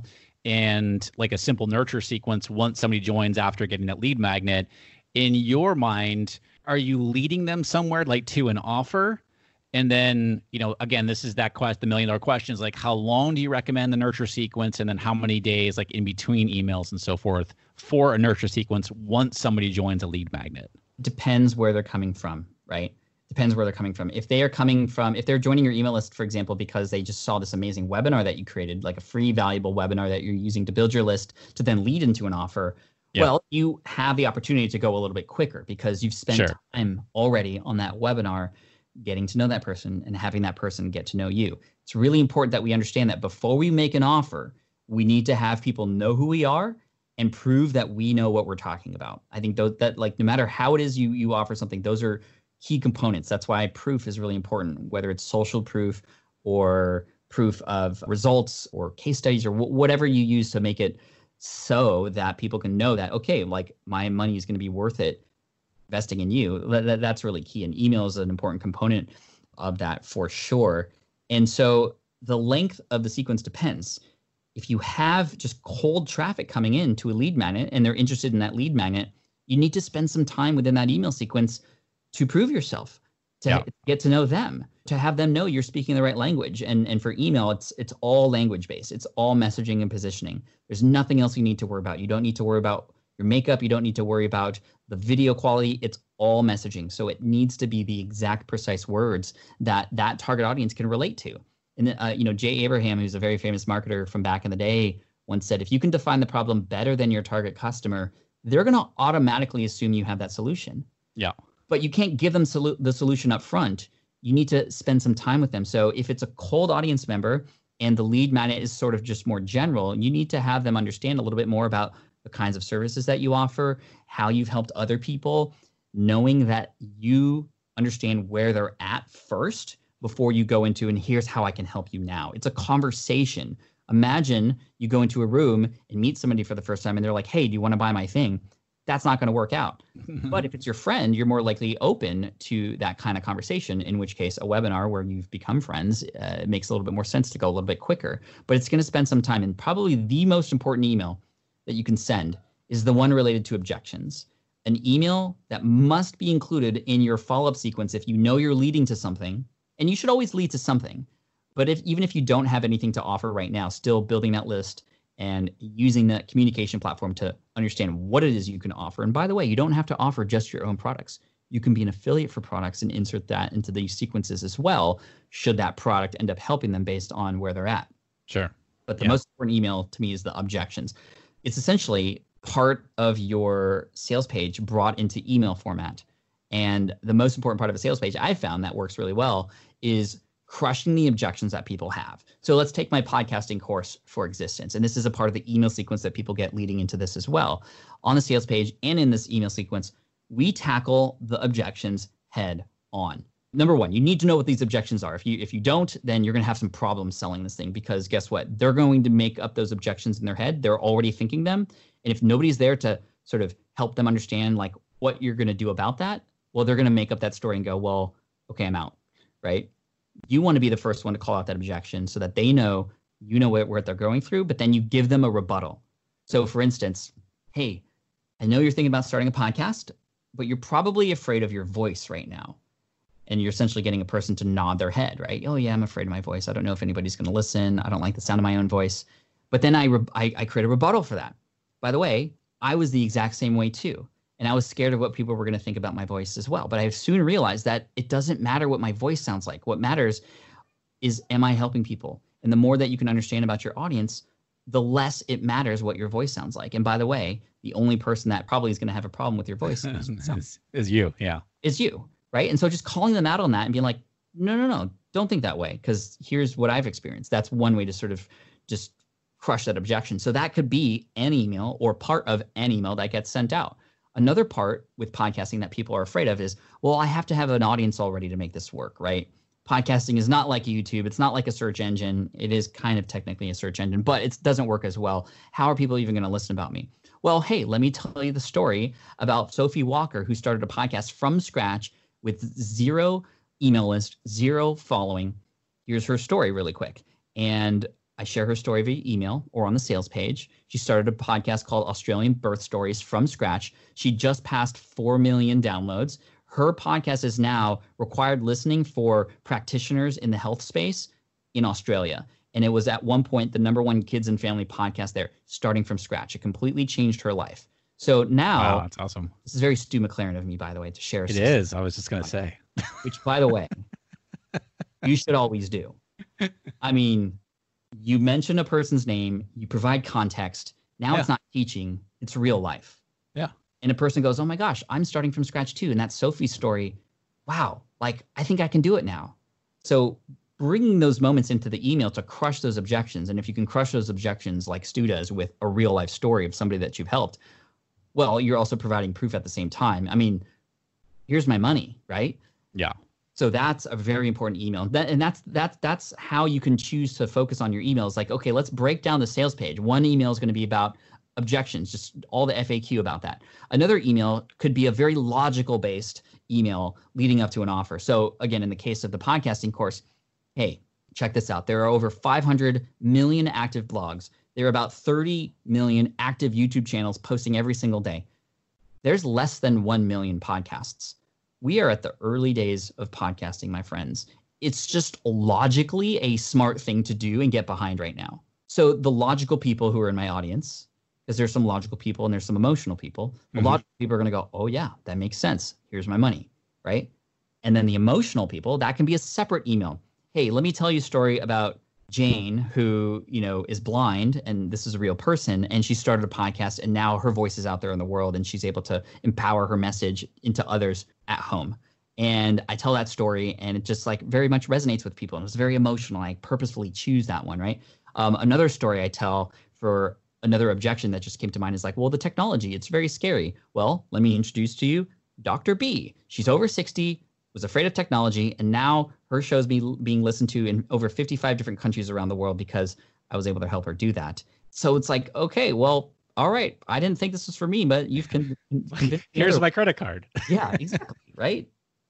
and like a simple nurture sequence once somebody joins after getting that lead magnet. In your mind, are you leading them somewhere like to an offer? And then, again, this is the $1 million question is like, how long do you recommend the nurture sequence? And then how many days, like in between emails and so forth, for a nurture sequence once somebody joins a lead magnet? Depends where they're coming from, right? Depends where they're coming from. If they're joining your email list, for example, because they just saw this amazing webinar that you created, like a free, valuable webinar that you're using to build your list to then lead into an offer, well, you have the opportunity to go a little bit quicker because you've spent time already on that webinar getting to know that person and having that person get to know you. It's really important that we understand that before we make an offer, we need to have people know who we are and prove that we know what we're talking about. I think that like no matter how it is you offer something, those are key components. That's why proof is really important, whether it's social proof or proof of results or case studies or whatever you use to make it so that people can know that, okay, like my money is going to be worth it investing in you. That's really key. And email is an important component of that for sure. And so the length of the sequence depends. If you have just cold traffic coming in to a lead magnet and they're interested in that lead magnet, you need to spend some time within that email sequence to prove yourself, to get to know them, to have them know you're speaking the right language. And for email, it's all language based. It's all messaging and positioning. There's nothing else you need to worry about. You don't need to worry about your makeup. You don't need to worry about the video quality. It's all messaging. So it needs to be the exact precise words that target audience can relate to. And Jay Abraham, who's a very famous marketer from back in the day, once said, if you can define the problem better than your target customer, they're going to automatically assume you have that solution. Yeah. But you can't give them the solution up front. You need to spend some time with them. So if it's a cold audience member and the lead magnet is sort of just more general, you need to have them understand a little bit more about the kinds of services that you offer, how you've helped other people, knowing that you understand where they're at first before you go into, and here's how I can help you now. It's a conversation. Imagine you go into a room and meet somebody for the first time and they're like, hey, do you want to buy my thing? That's not going to work out. But if it's your friend, you're more likely open to that kind of conversation, in which case a webinar where you've become friends, it makes a little bit more sense to go a little bit quicker. But it's going to spend some time. And probably the most important email that you can send is the one related to objections. An email that must be included in your follow-up sequence if you know you're leading to something, and you should always lead to something. But even if you don't have anything to offer right now, still building that list and using that communication platform to understand what it is you can offer. And by the way, you don't have to offer just your own products. You can be an affiliate for products and insert that into these sequences as well, should that product end up helping them based on where they're at. Sure. But the most important email to me is the objections. It's essentially part of your sales page brought into email format. And the most important part of a sales page I found that works really well is crushing the objections that people have. So let's take my podcasting course for existence. And this is a part of the email sequence that people get leading into this as well. On the sales page and in this email sequence, we tackle the objections head on. number one, you need to know what these objections are. If you don't, then you're going to have some problems selling this thing, because guess what? They're going to make up those objections in their head. They're already thinking them. And if nobody's there to sort of help them understand like what you're going to do about that, well, they're going to make up that story and go, well, okay, I'm out, right? You want to be the first one to call out that objection so that they know, you know what they're going through, but then you give them a rebuttal. So for instance, hey, I know you're thinking about starting a podcast, but you're probably afraid of your voice right now. And you're essentially getting a person to nod their head, right? Oh yeah, I'm afraid of my voice. I don't know if anybody's going to listen. I don't like the sound of my own voice. But then I create a rebuttal for that. By the way, I was the exact same way too. And I was scared of what people were going to think about my voice as well. But I soon realized that it doesn't matter what my voice sounds like. What matters is, am I helping people? And the more that you can understand about your audience, the less it matters what your voice sounds like. And by the way, the only person that probably is going to have a problem with your voice is you. Yeah. Is you. Right. And so just calling them out on that and being like, no, don't think that way, because here's what I've experienced. That's one way to sort of just crush that objection. So that could be an email or part of an email that gets sent out. Another part with podcasting that people are afraid of is, well, I have to have an audience already to make this work, right? Podcasting is not like YouTube. It's not like a search engine. It is kind of technically a search engine, but it doesn't work as well. How are people even going to listen about me? Well, hey, let me tell you the story about Sophie Walker, who started a podcast from scratch with 0 email list, 0 following. Here's her story really quick. And I share her story via email or on the sales page. She started a podcast called Australian Birth Stories from scratch. She just passed 4 million downloads. Her podcast is now required listening for practitioners in the health space in Australia. And it was at one point the #1 kids and family podcast there, starting from scratch. It completely changed her life. So now, wow, that's awesome. This is very Stu McLaren of me, by the way, to share. It is. I was just going to say. Which, by the way, you should always do. I mean, you mention a person's name, you provide context. Now It's not teaching, it's real life. Yeah. And a person goes, oh my gosh, I'm starting from scratch too. And that's Sophie's story. Wow. Like, I think I can do it now. So bringing those moments into the email to crush those objections. And if you can crush those objections like Stu does with a real life story of somebody that you've helped, well, you're also providing proof at the same time. I mean, here's my money, right? Yeah. So that's a very important email. That's how you can choose to focus on your emails. Like, okay, let's break down the sales page. One email is going to be about objections, just all the FAQ about that. Another email could be a very logical based email leading up to an offer. So again, in the case of the podcasting course, hey, check this out. There are over 500 million active blogs. There are about 30 million active YouTube channels posting every single day. There's less than 1 million podcasts. We are at the early days of podcasting, my friends. It's just logically a smart thing to do and get behind right now. So the logical people who are in my audience, because there's some logical people and there's some emotional people, the logical people are going to go, oh yeah, that makes sense. Here's my money, right? And then the emotional people, that can be a separate email. Hey, let me tell you a story about Jane, who, is blind, and this is a real person, and she started a podcast, and now her voice is out there in the world, and she's able to empower her message into others at home. And I tell that story, and it just like very much resonates with people, and it was very emotional. I purposefully choose that one, right? Another story I tell for another objection that just came to mind is like, well, the technology, it's very scary. Well, let me introduce to you Dr. B. She's over 60, was afraid of technology, and now her show's being listened to in over 55 different countries around the world because I was able to help her do that. So it's like, okay, well, all right, I didn't think this was for me, but you've here's my credit card. Yeah, exactly, right?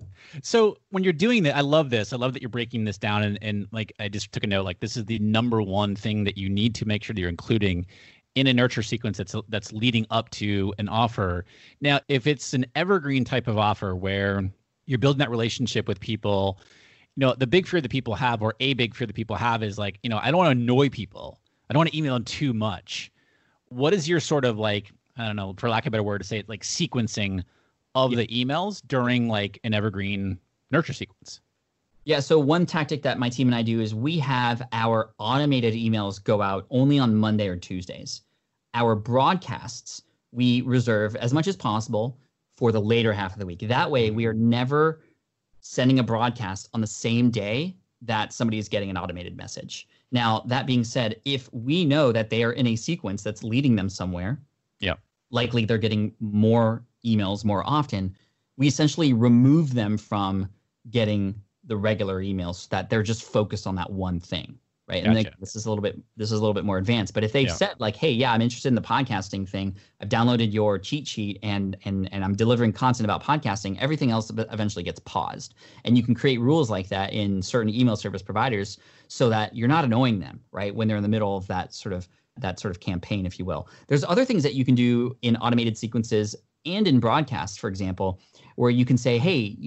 So when you're doing that, I love this. I love that you're breaking this down, and like I just took a note, like this is the #1 thing that you need to make sure that you're including in a nurture sequence that's leading up to an offer. Now, if it's an evergreen type of offer where you're building that relationship with people, the big fear that people have, or a big fear that people have, is like, I don't want to annoy people. I don't want to email them too much. What is your sort of like, I don't know, for lack of a better word to say it, like sequencing of the emails during like an evergreen nurture sequence? Yeah, so one tactic that my team and I do is we have our automated emails go out only on Monday or Tuesdays. Our broadcasts, we reserve as much as possible for the later half of the week. That way, we are never sending a broadcast on the same day that somebody is getting an automated message. Now, that being said, if we know that they are in a sequence that's leading them somewhere, likely they're getting more emails more often, we essentially remove them from getting the regular emails so that they're just focused on that one thing, right? And Gotcha. this is a little bit more advanced. But if they've said like, hey, yeah, I'm interested in the podcasting thing, I've downloaded your cheat sheet and I'm delivering content about podcasting, everything else eventually gets paused. And you can create rules like that in certain email service providers so that you're not annoying them, right? When they're in the middle of that sort of campaign, if you will. There's other things that you can do in automated sequences and in broadcast, for example, where you can say, hey,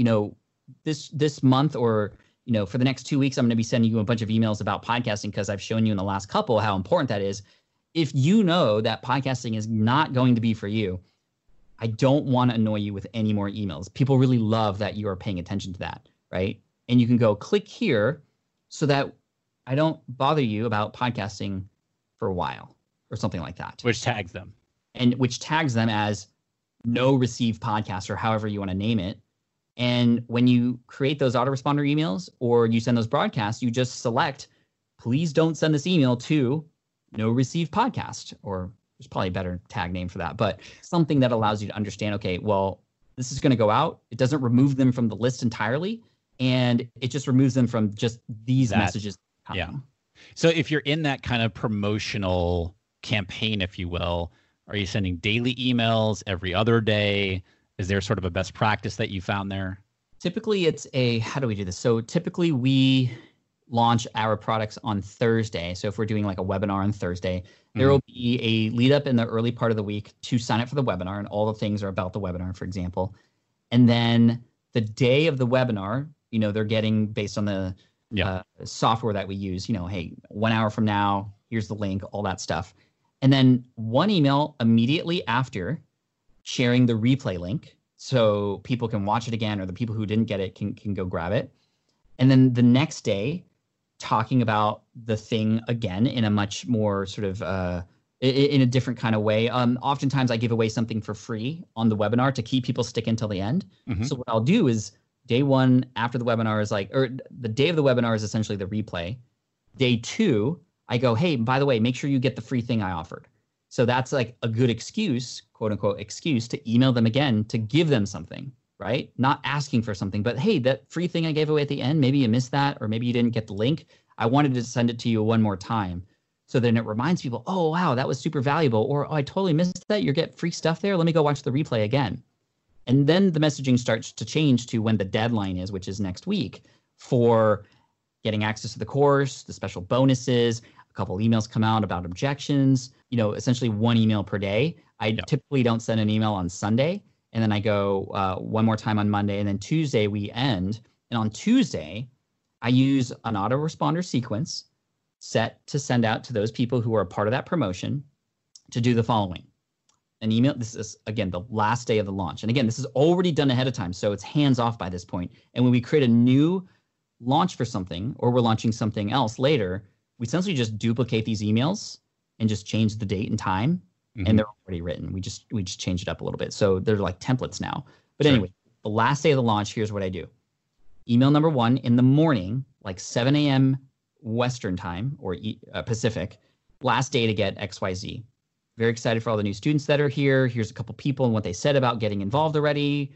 this month or for the next 2 weeks, I'm going to be sending you a bunch of emails about podcasting because I've shown you in the last couple how important that is. If you know that podcasting is not going to be for you, I don't want to annoy you with any more emails. People really love that you are paying attention to that, right? And you can go click here so that I don't bother you about podcasting for a while or something like that. Which tags them. And which tags them as no receive podcast or however you want to name it. And when you create those autoresponder emails or you send those broadcasts, you just select, please don't send this email to no receive podcast, or there's probably a better tag name for that, but something that allows you to understand, okay, well, this is going to go out. It doesn't remove them from the list entirely, and it just removes them from just these messages. Yeah. So if you're in that kind of promotional campaign, if you will, are you sending daily emails every other day? Is there sort of a best practice that you found there? Typically, how do we do this? So typically we launch our products on Thursday. So if we're doing like a webinar on Thursday, there will be a lead up in the early part of the week to sign up for the webinar, and all the things are about the webinar, for example. And then the day of the webinar, they're getting, based on the software that we use, hey, 1 hour from now, here's the link, all that stuff. And then one email immediately after, sharing the replay link so people can watch it again, or the people who didn't get it can go grab it. And then the next day, talking about the thing again in a much more sort of in a different kind of way. Oftentimes I give away something for free on the webinar to keep people sticking till the end. So what I'll do is day one after the webinar is or the day of the webinar is essentially the replay. Day two, I go, hey, by the way, make sure you get the free thing I offered. So that's like a good excuse, quote unquote excuse, to email them again to give them something, right? Not asking for something, but hey, that free thing I gave away at the end, maybe you missed that, or maybe you didn't get the link. I wanted to send it to you one more time. So then it reminds people, oh, wow, that was super valuable. Or, oh, I totally missed that. You get free stuff there. Let me go watch the replay again. And then the messaging starts to change to when the deadline is, which is next week, for getting access to the course, the special bonuses. A couple emails come out about objections, essentially one email per day. I typically don't send an email on Sunday. And then I go one more time on Monday. And then Tuesday we end. And on Tuesday, I use an autoresponder sequence set to send out to those people who are a part of that promotion to do the following. An email, this is, again, the last day of the launch. And again, this is already done ahead of time, so it's hands off by this point. And when we create a new launch for something, or we're launching something else later, we essentially just duplicate these emails and just change the date and time, and they're already written. We just change it up a little bit. So they're like templates now. But anyway, the last day of the launch, here's what I do. Email number one in the morning, like 7 a.m. Western time, or Pacific, last day to get XYZ. Very excited for all the new students that are here. Here's a couple people and what they said about getting involved already.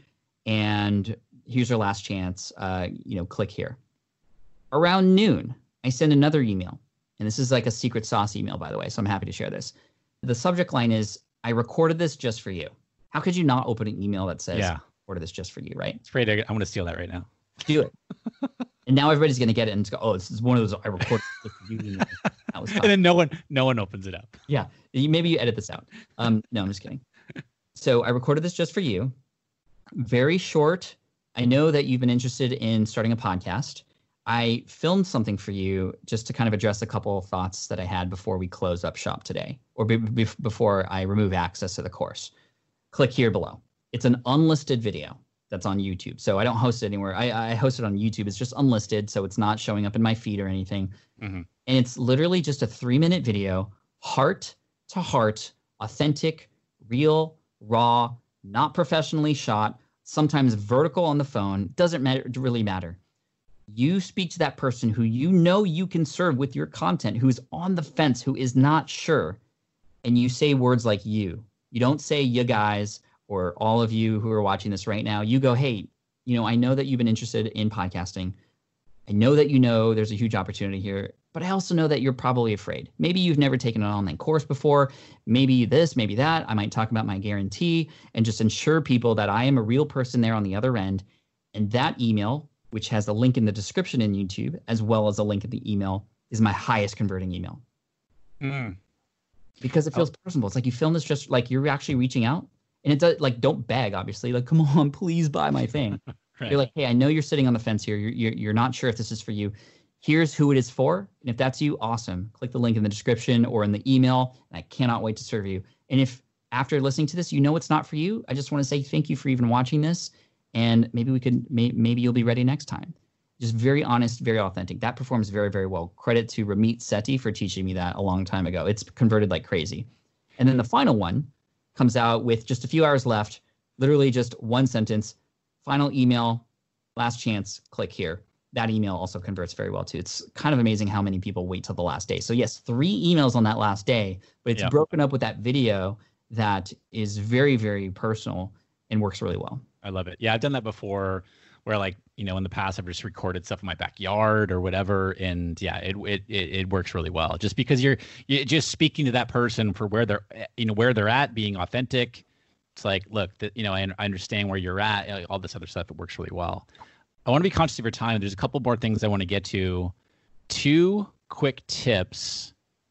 And here's your last chance. Click here. Around noon, I send another email. And this is like a secret sauce email, by the way, so I'm happy to share this. The subject line is, I recorded this just for you. How could you not open an email that says, I recorded this just for you, right? It's great. I'm going to steal that right now. Do it. And now everybody's going to get it and go, oh, this is one of those I recorded this for you emails. That was and then no one opens it up. Yeah. Maybe you edit this out. No, I'm just kidding. So I recorded this just for you. Very short. I know that you've been interested in starting a podcast. I filmed something for you just to kind of address a couple of thoughts that I had before we close up shop today, or before I remove access to the course. Click here below. It's an unlisted video that's on YouTube. So I don't host it anywhere. I host it on YouTube. It's just unlisted, so it's not showing up in my feed or anything. And it's literally just a 3-minute video, heart to heart, authentic, real, raw, not professionally shot, sometimes vertical on the phone. Doesn't really matter. You speak to that person who you can serve with your content, who's on the fence, who is not sure, and you say words like you. You don't say you guys or all of you who are watching this right now. You go, hey, I know that you've been interested in podcasting. I know that there's a huge opportunity here, but I also know that you're probably afraid. Maybe you've never taken an online course before. Maybe this, maybe that. I might talk about my guarantee and just ensure people that I am a real person there on the other end. And that email, which has a link in the description in YouTube, as well as a link in the email, is my highest converting email. Because it feels personal. It's like you film this just like you're actually reaching out. And it does, like, don't beg, obviously. Like, come on, please buy my thing. Right. You're like, hey, I know you're sitting on the fence here. You're not sure if this is for you. Here's who it is for. And if that's you, awesome. Click the link in the description or in the email. And I cannot wait to serve you. And if after listening to this, it's not for you, I just want to say thank you for even watching this. And maybe you'll be ready next time. Just very honest, very authentic. That performs very, very well. Credit to Ramit Sethi for teaching me that a long time ago. It's converted like crazy. And then the final one comes out with just a few hours left, literally just one sentence, final email, last chance, click here. That email also converts very well too. It's kind of amazing how many people wait till the last day. So yes, 3 emails on that last day, but it's broken up with that video that is very, very personal and works really well. I love it. Yeah, I've done that before where, like, in the past I've just recorded stuff in my backyard or whatever. And yeah, it works really well just because you're just speaking to that person for where they're at, being authentic. It's like, look, I understand where you're at, all this other stuff. It works really well. I want to be conscious of your time. There's a couple more things I want to get to. 2 quick tips.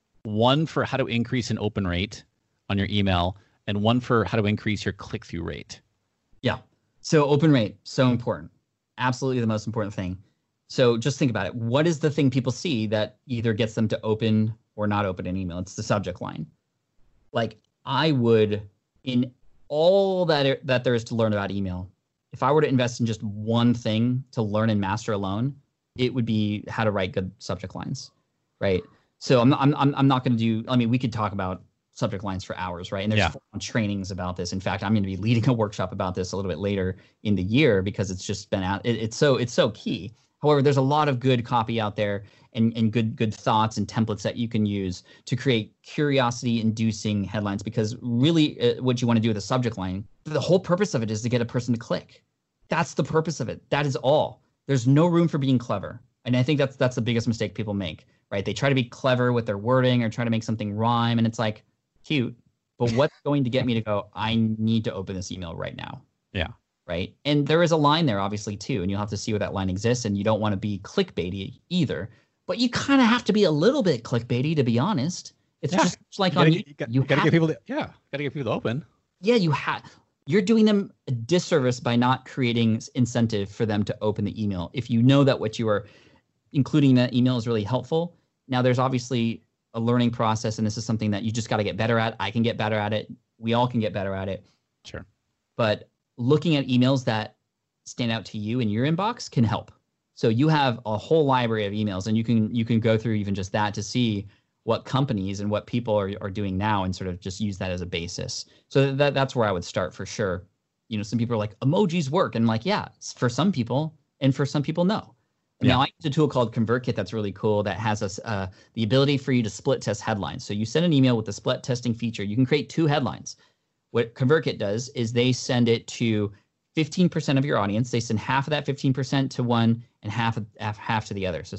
One for how to increase an open rate on your email, and one for how to increase your click-through rate. Yeah. So open rate, so important. Absolutely the most important thing. So just think about it. What is the thing people see that either gets them to open or not open an email? It's the subject line. Like, I would, in all that there is to learn about email, if I were to invest in just one thing to learn and master alone, it would be how to write good subject lines, right? So I'm not going to do. I mean, we could talk about subject lines for hours, right? And there's full-on trainings about this. In fact, I'm going to be leading a workshop about this a little bit later in the year because it's just been out. It's so key. However, there's a lot of good copy out there and good thoughts and templates that you can use to create curiosity-inducing headlines. Because really, what you want to do with a subject line, the whole purpose of it is to get a person to click. That's the purpose of it. That is all. There's no room for being clever. And I think that's the biggest mistake people make, right? They try to be clever with their wording or try to make something rhyme, and it's like, cute, but what's going to get me to go, I need to open this email right now? Yeah. Right. And there is a line there, obviously, too. And you'll have to see where that line exists. And you don't want to be clickbaity either. But you kind of have to be a little bit clickbaity, to be honest. It's just like on you got to get people to open. Yeah, you're doing them a disservice by not creating incentive for them to open the email. If you know that what you are including in that email is really helpful. Now, there's obviously a learning process, and this is something that you just got to get better at. I can get better at it. We all can get better at it. Sure. But looking at emails that stand out to you in your inbox can help. So you have a whole library of emails, and you can go through even just that to see what companies and what people are doing now and sort of just use that as a basis. So that's where I would start for sure. Some people are like, emojis work. And I'm like, yeah, for some people, and for some people, no. Now, I use a tool called ConvertKit that's really cool that has the ability for you to split test headlines. So you send an email with the split testing feature. You can create 2 headlines. What ConvertKit does is they send it to 15% of your audience. They send half of that 15% to one and half to the other, so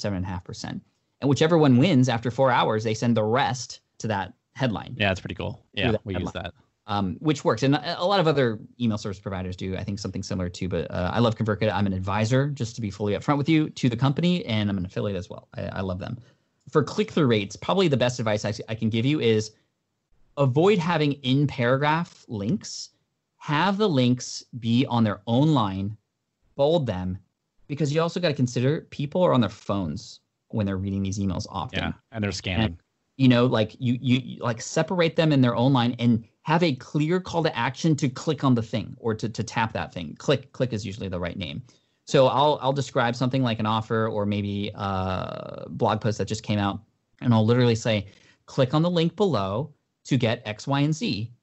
7.5%. And whichever one wins after 4 hours, they send the rest to that headline. Yeah, that's pretty cool. Yeah, we use that. Which works. And a lot of other email service providers do, I think, something similar too. But I love ConvertKit. I'm an advisor, just to be fully upfront with you, to the company, and I'm an affiliate as well. I love them. For click-through rates, probably the best advice I can give you is avoid having in-paragraph links. Have the links be on their own line, bold them, because you also got to consider people are on their phones when they're reading these emails often. Yeah, and they're scanning. And, like you like separate them in their own line and have a clear call to action to click on the thing or to tap that thing. Click is usually the right name. So I'll describe something like an offer or maybe a blog post that just came out, and I'll literally say, click on the link below to get X, Y, and Z,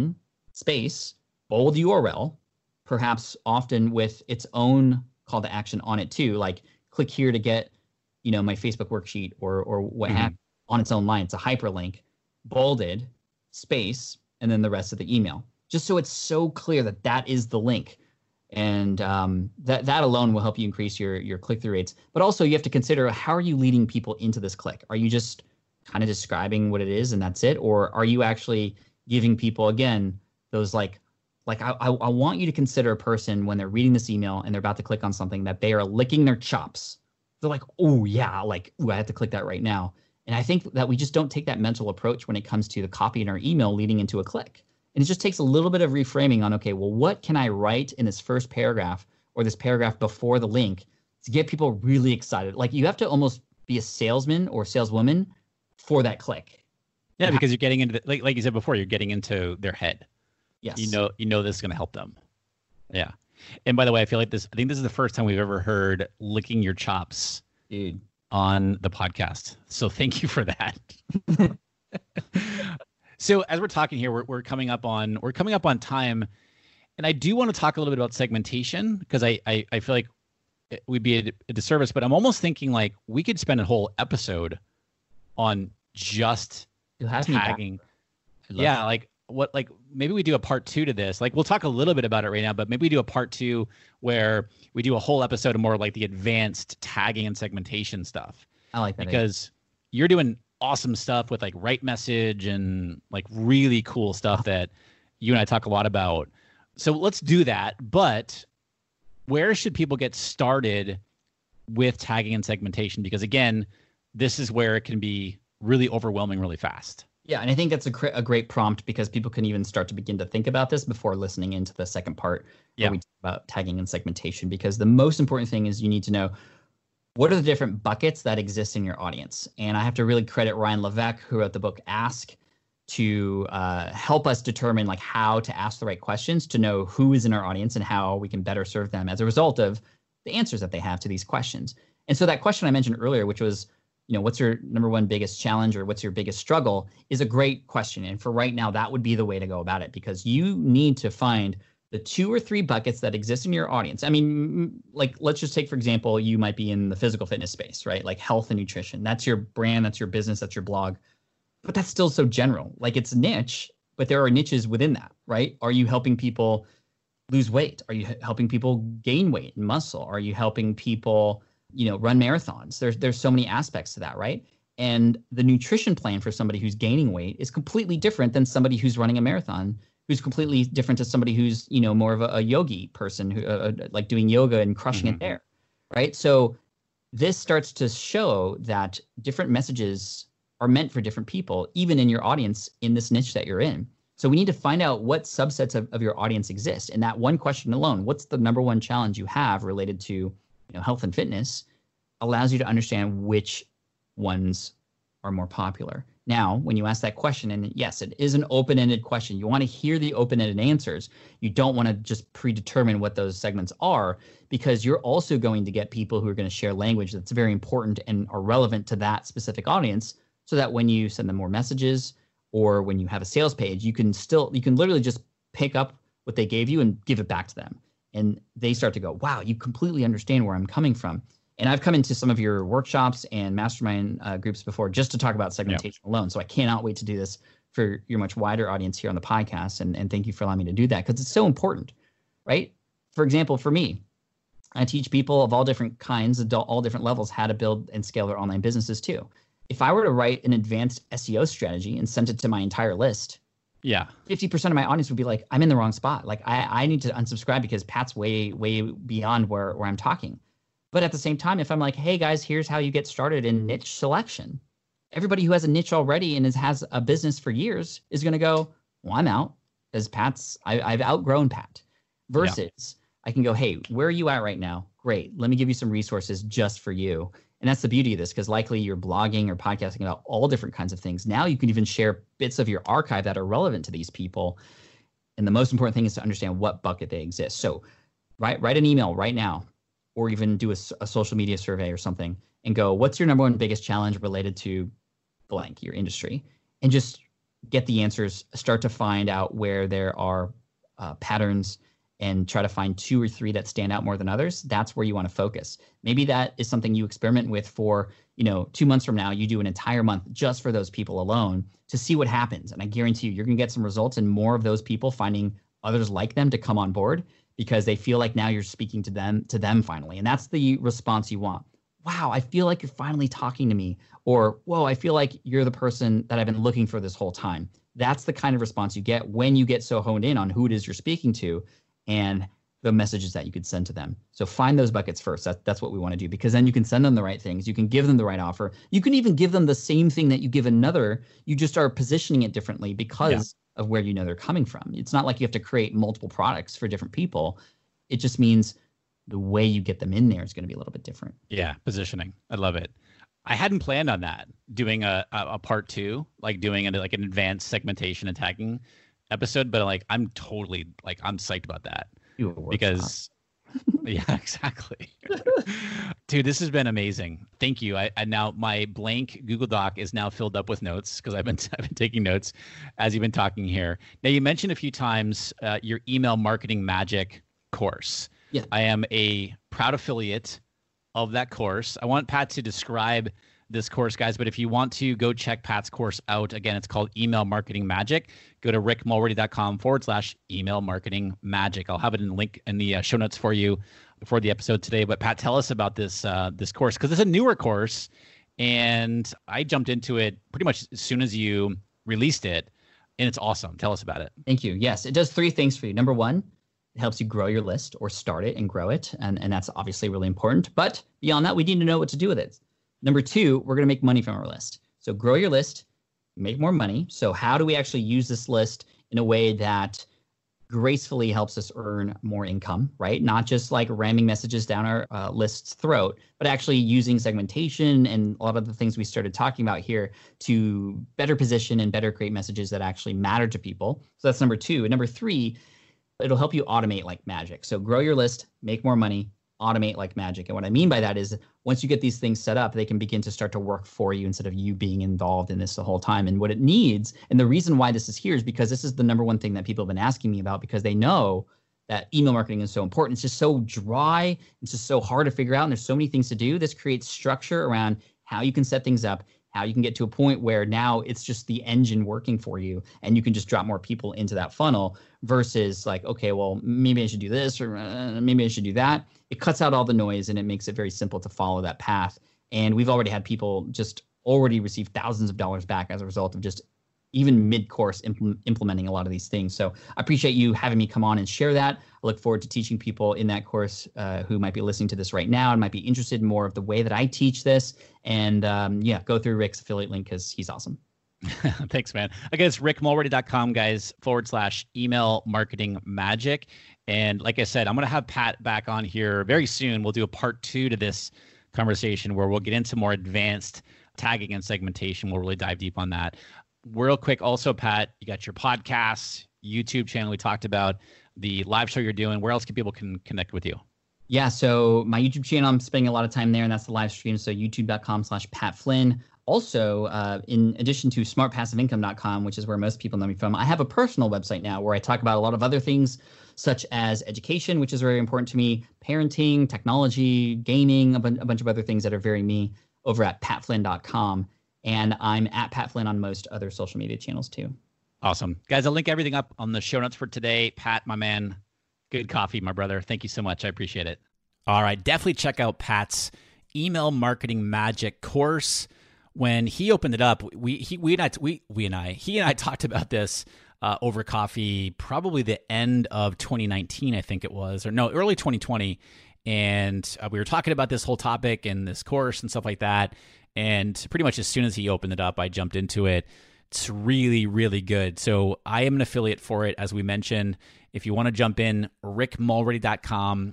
space, bold URL, perhaps often with its own call to action on it too. Like click here to get, my Facebook worksheet or what have on its own line. It's a hyperlink, bolded, space, and then the rest of the email, just so it's so clear that is the link. And that alone will help you increase your click-through rates. But also you have to consider, how are you leading people into this click? Are you just kind of describing what it is and that's it? Or are you actually giving people, again, those like I want you to consider a person when they're reading this email and they're about to click on something that they are licking their chops. They're like, oh yeah, like, ooh, I have to click that right now. And I think that we just don't take that mental approach when it comes to the copy in our email leading into a click. And it just takes a little bit of reframing on, okay, well, what can I write in this first paragraph or this paragraph before the link to get people really excited? Like, you have to almost be a salesman or saleswoman for that click. Yeah, because you're getting into like you said before, you're getting into their head. Yes. You know this is going to help them. Yeah. And by the way, I think this is the first time we've ever heard licking your chops, dude, on the podcast. So thank you for that. So as we're talking here, we're coming up on time, and I do want to talk a little bit about segmentation, because I feel like it would be a disservice, but I'm almost thinking like we could spend a whole episode on just tagging. Yeah, like maybe we do a part 2 to this. Like, we'll talk a little bit about it right now, but maybe we do a part 2 where we do a whole episode of more like the advanced tagging and segmentation stuff. I like that, because you're doing awesome stuff with like Right Message and like really cool stuff that you and I talk a lot about. So let's do that. But where should people get started with tagging and segmentation? Because again, this is where it can be really overwhelming really fast. Yeah, and I think that's a great prompt, because people can even start to begin to think about this before listening into the second part where we talk about tagging and segmentation. Because the most important thing is you need to know, what are the different buckets that exist in your audience? And I have to really credit Ryan Levesque, who wrote the book Ask, to help us determine like how to ask the right questions to know who is in our audience and how we can better serve them as a result of the answers that they have to these questions. And so that question I mentioned earlier, which was, what's your number one biggest challenge or what's your biggest struggle, is a great question. And for right now, that would be the way to go about it, because you need to find the 2 or 3 buckets that exist in your audience. I mean, like, let's just take, for example, you might be in the physical fitness space, right? Like health and nutrition. That's your brand, that's your business, that's your blog. But that's still so general. Like, it's niche, but there are niches within that, right? Are you helping people lose weight? Are you helping people gain weight and muscle? Are you helping people, run marathons? There's so many aspects to that, right? And the nutrition plan for somebody who's gaining weight is completely different than somebody who's running a marathon, who's completely different to somebody who's, more of a yogi person who like doing yoga and crushing it there, right? So this starts to show that different messages are meant for different people, even in your audience in this niche that you're in. So we need to find out what subsets of your audience exist. And that one question alone, what's the number one challenge you have related to health and fitness, allows you to understand which ones are more popular. Now, when you ask that question, and yes, it is an open-ended question, you want to hear the open-ended answers. You don't want to just predetermine what those segments are, because you're also going to get people who are going to share language that's very important and are relevant to that specific audience, so that when you send them more messages or when you have a sales page, you can literally just pick up what they gave you and give it back to them. And they start to go, wow, you completely understand where I'm coming from. And I've come into some of your workshops and mastermind groups before just to talk about segmentation alone. So I cannot wait to do this for your much wider audience here on the podcast. And thank you for allowing me to do that, because it's so important, right? For example, for me, I teach people of all different kinds, all different levels, how to build and scale their online businesses too. If I were to write an advanced SEO strategy and send it to my entire list, 50% of my audience would be like, I'm in the wrong spot. Like, I need to unsubscribe because Pat's way beyond where I'm talking. But at the same time, if I'm like, hey guys, here's how you get started in niche selection, everybody who has a niche already and has a business for years is going to go, well, I'm out, because I've outgrown Pat. Versus I can go, hey, where are you at right now? Great. Let me give you some resources just for you. And that's the beauty of this, because likely you're blogging or podcasting about all different kinds of things. Now you can even share bits of your archive that are relevant to these people. And the most important thing is to understand what bucket they exist. So write an email right now, or even do a social media survey or something, and go, what's your number one biggest challenge related to blank, your industry? And just get the answers, start to find out where there are patterns, and try to find 2 or 3 that stand out more than others. That's where you want to focus. Maybe that is something you experiment with for, 2 months from now, you do an entire month just for those people alone to see what happens. And I guarantee you're going to get some results, and more of those people finding others like them to come on board, because they feel like now you're speaking to them finally. And that's the response you want. Wow, I feel like you're finally talking to me. Or, whoa, I feel like you're the person that I've been looking for this whole time. That's the kind of response you get when you get so honed in on who it is you're speaking to and the messages that you could send to them. So find those buckets first. That's what we want to do, because then you can send them the right things. You can give them the right offer. You can even give them the same thing that you give another. You just are positioning it differently because of where you know they're coming from. It's not like you have to create multiple products for different people. It just means the way you get them in there is going to be a little bit different. Yeah, positioning. I love it. I hadn't planned on that, doing a part 2, like doing an advanced segmentation and tagging episode, but I'm totally I'm psyched about that. Because yeah, exactly. Dude, this has been amazing. Thank you. I now my blank Google Doc is now filled up with notes because I've been taking notes as you've been talking here. Now, you mentioned a few times your email marketing magic course. Yeah. I am a proud affiliate of that course. I want Pat to describe this course, guys, but if you want to go check Pat's course out, again, it's called Email Marketing Magic. Go to rickmulready.com/email marketing magic. I'll have it in the link in the show notes for you for the episode today. But Pat, tell us about this this course, because it's a newer course, and I jumped into it pretty much as soon as you released it, and it's awesome. Tell us about it. Thank you. Yes, it does 3 things for you. Number 1, it helps you grow your list or start it and grow it, and that's obviously really important. But beyond that, we need to know what to do with it. Number 2, we're going to make money from our list. So grow your list, make more money. So how do we actually use this list in a way that gracefully helps us earn more income, right? Not just ramming messages down our list's throat, but actually using segmentation and a lot of the things we started talking about here to better position and better create messages that actually matter to people. So that's number 2. And number 3, it'll help you automate like magic. So grow your list, make more money, automate like magic. And what I mean by that is once you get these things set up, they can begin to start to work for you instead of you being involved in this the whole time. And what it needs, and the reason why this is here is because this is the number 1 thing that people have been asking me about, because they know that email marketing is so important. It's just so dry. It's just so hard to figure out. And there's so many things to do. This creates structure around how you can set things up, how you can get to a point where now it's just the engine working for you and you can just drop more people into that funnel versus okay, well, maybe I should do this or maybe I should do that. It cuts out all the noise and it makes it very simple to follow that path. And we've already had people just already receive thousands of dollars back as a result of just even mid-course implementing a lot of these things. So I appreciate you having me come on and share that. I look forward to teaching people in that course who might be listening to this right now and might be interested in more of the way that I teach this. And go through Rick's affiliate link because he's awesome. Thanks, man. Again, it's rickmulready.com, guys, /email marketing magic. And like I said, I'm going to have Pat back on here very soon. We'll do a part 2 to this conversation where we'll get into more advanced tagging and segmentation. We'll really dive deep on that. Real quick, also, Pat, you got your podcast, YouTube channel we talked about, the live show you're doing. Where else can people connect with you? Yeah, so my YouTube channel, I'm spending a lot of time there, and that's the live stream. So youtube.com/Pat Flynn. Also, in addition to smartpassiveincome.com, which is where most people know me from, I have a personal website now where I talk about a lot of other things, such as education, which is very important to me, parenting, technology, gaming, a bunch of other things that are very me over at patflynn.com. And I'm at Pat Flynn on most other social media channels too. Awesome. Guys, I'll link everything up on the show notes for today. Pat, my man, good coffee, my brother. Thank you so much. I appreciate it. All right. Definitely check out Pat's Email Marketing Magic course. When he opened it up, he and I talked about this over coffee, probably the end of 2019, I think it was, or no, early 2020. And we were talking about this whole topic and this course and stuff like that. And pretty much as soon as he opened it up, I jumped into it. It's really, really good. So I am an affiliate for it, as we mentioned. If you want to jump in, rickmulready.com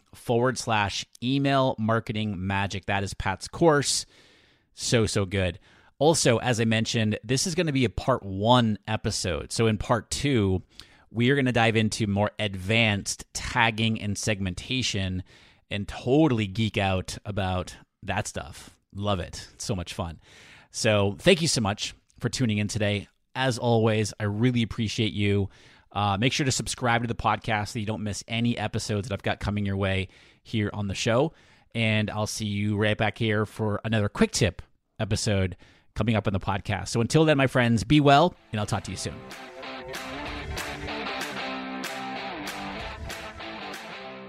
/email marketing magic. That is Pat's course. So good. Also, as I mentioned, this is going to be a part 1 episode. So in part 2, we are going to dive into more advanced tagging and segmentation and totally geek out about that stuff. Love it. It's so much fun. So thank you so much for tuning in today. As always, I really appreciate you. Make sure to subscribe to the podcast so you don't miss any episodes that I've got coming your way here on the show. And I'll see you right back here for another quick tip episode coming up on the podcast. So until then, my friends, be well, and I'll talk to you soon.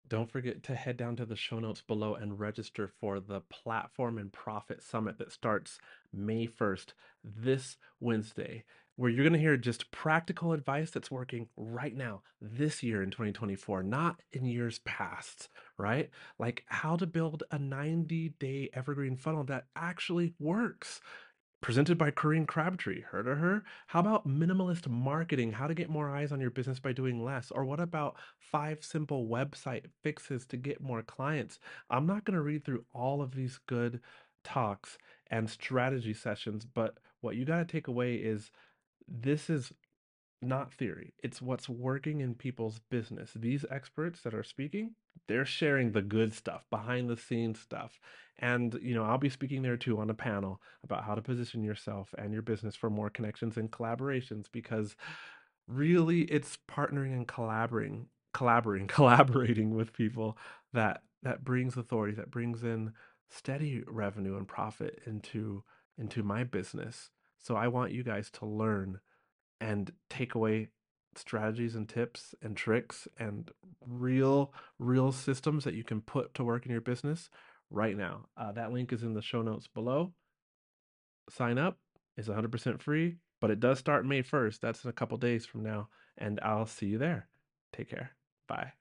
Don't forget to head down to the show notes below and register for the Platform and Profit Summit that starts May 1st, this Wednesday, where you're going to hear just practical advice that's working right now, this year in 2024, not in years past, right? Like how to build a 90-day evergreen funnel that actually works. Presented by Corinne Crabtree. Heard of her? How about minimalist marketing? How to get more eyes on your business by doing less? Or what about 5 simple website fixes to get more clients? I'm not going to read through all of these good talks and strategy sessions, but what you got to take away is this is not theory. It's what's working in people's business. These experts that are speaking, they're sharing the good stuff, behind the scenes stuff. And, I'll be speaking there too on a panel about how to position yourself and your business for more connections and collaborations because really it's partnering and collaborating with people that brings authority, that brings in steady revenue and profit into my business. So I want you guys to learn and take away strategies and tips and tricks and real systems that you can put to work in your business right now. That link is in the show notes below. Sign up. It's 100% free, but it does start May 1st. That's in a couple days from now, and I'll see you there. Take care. Bye.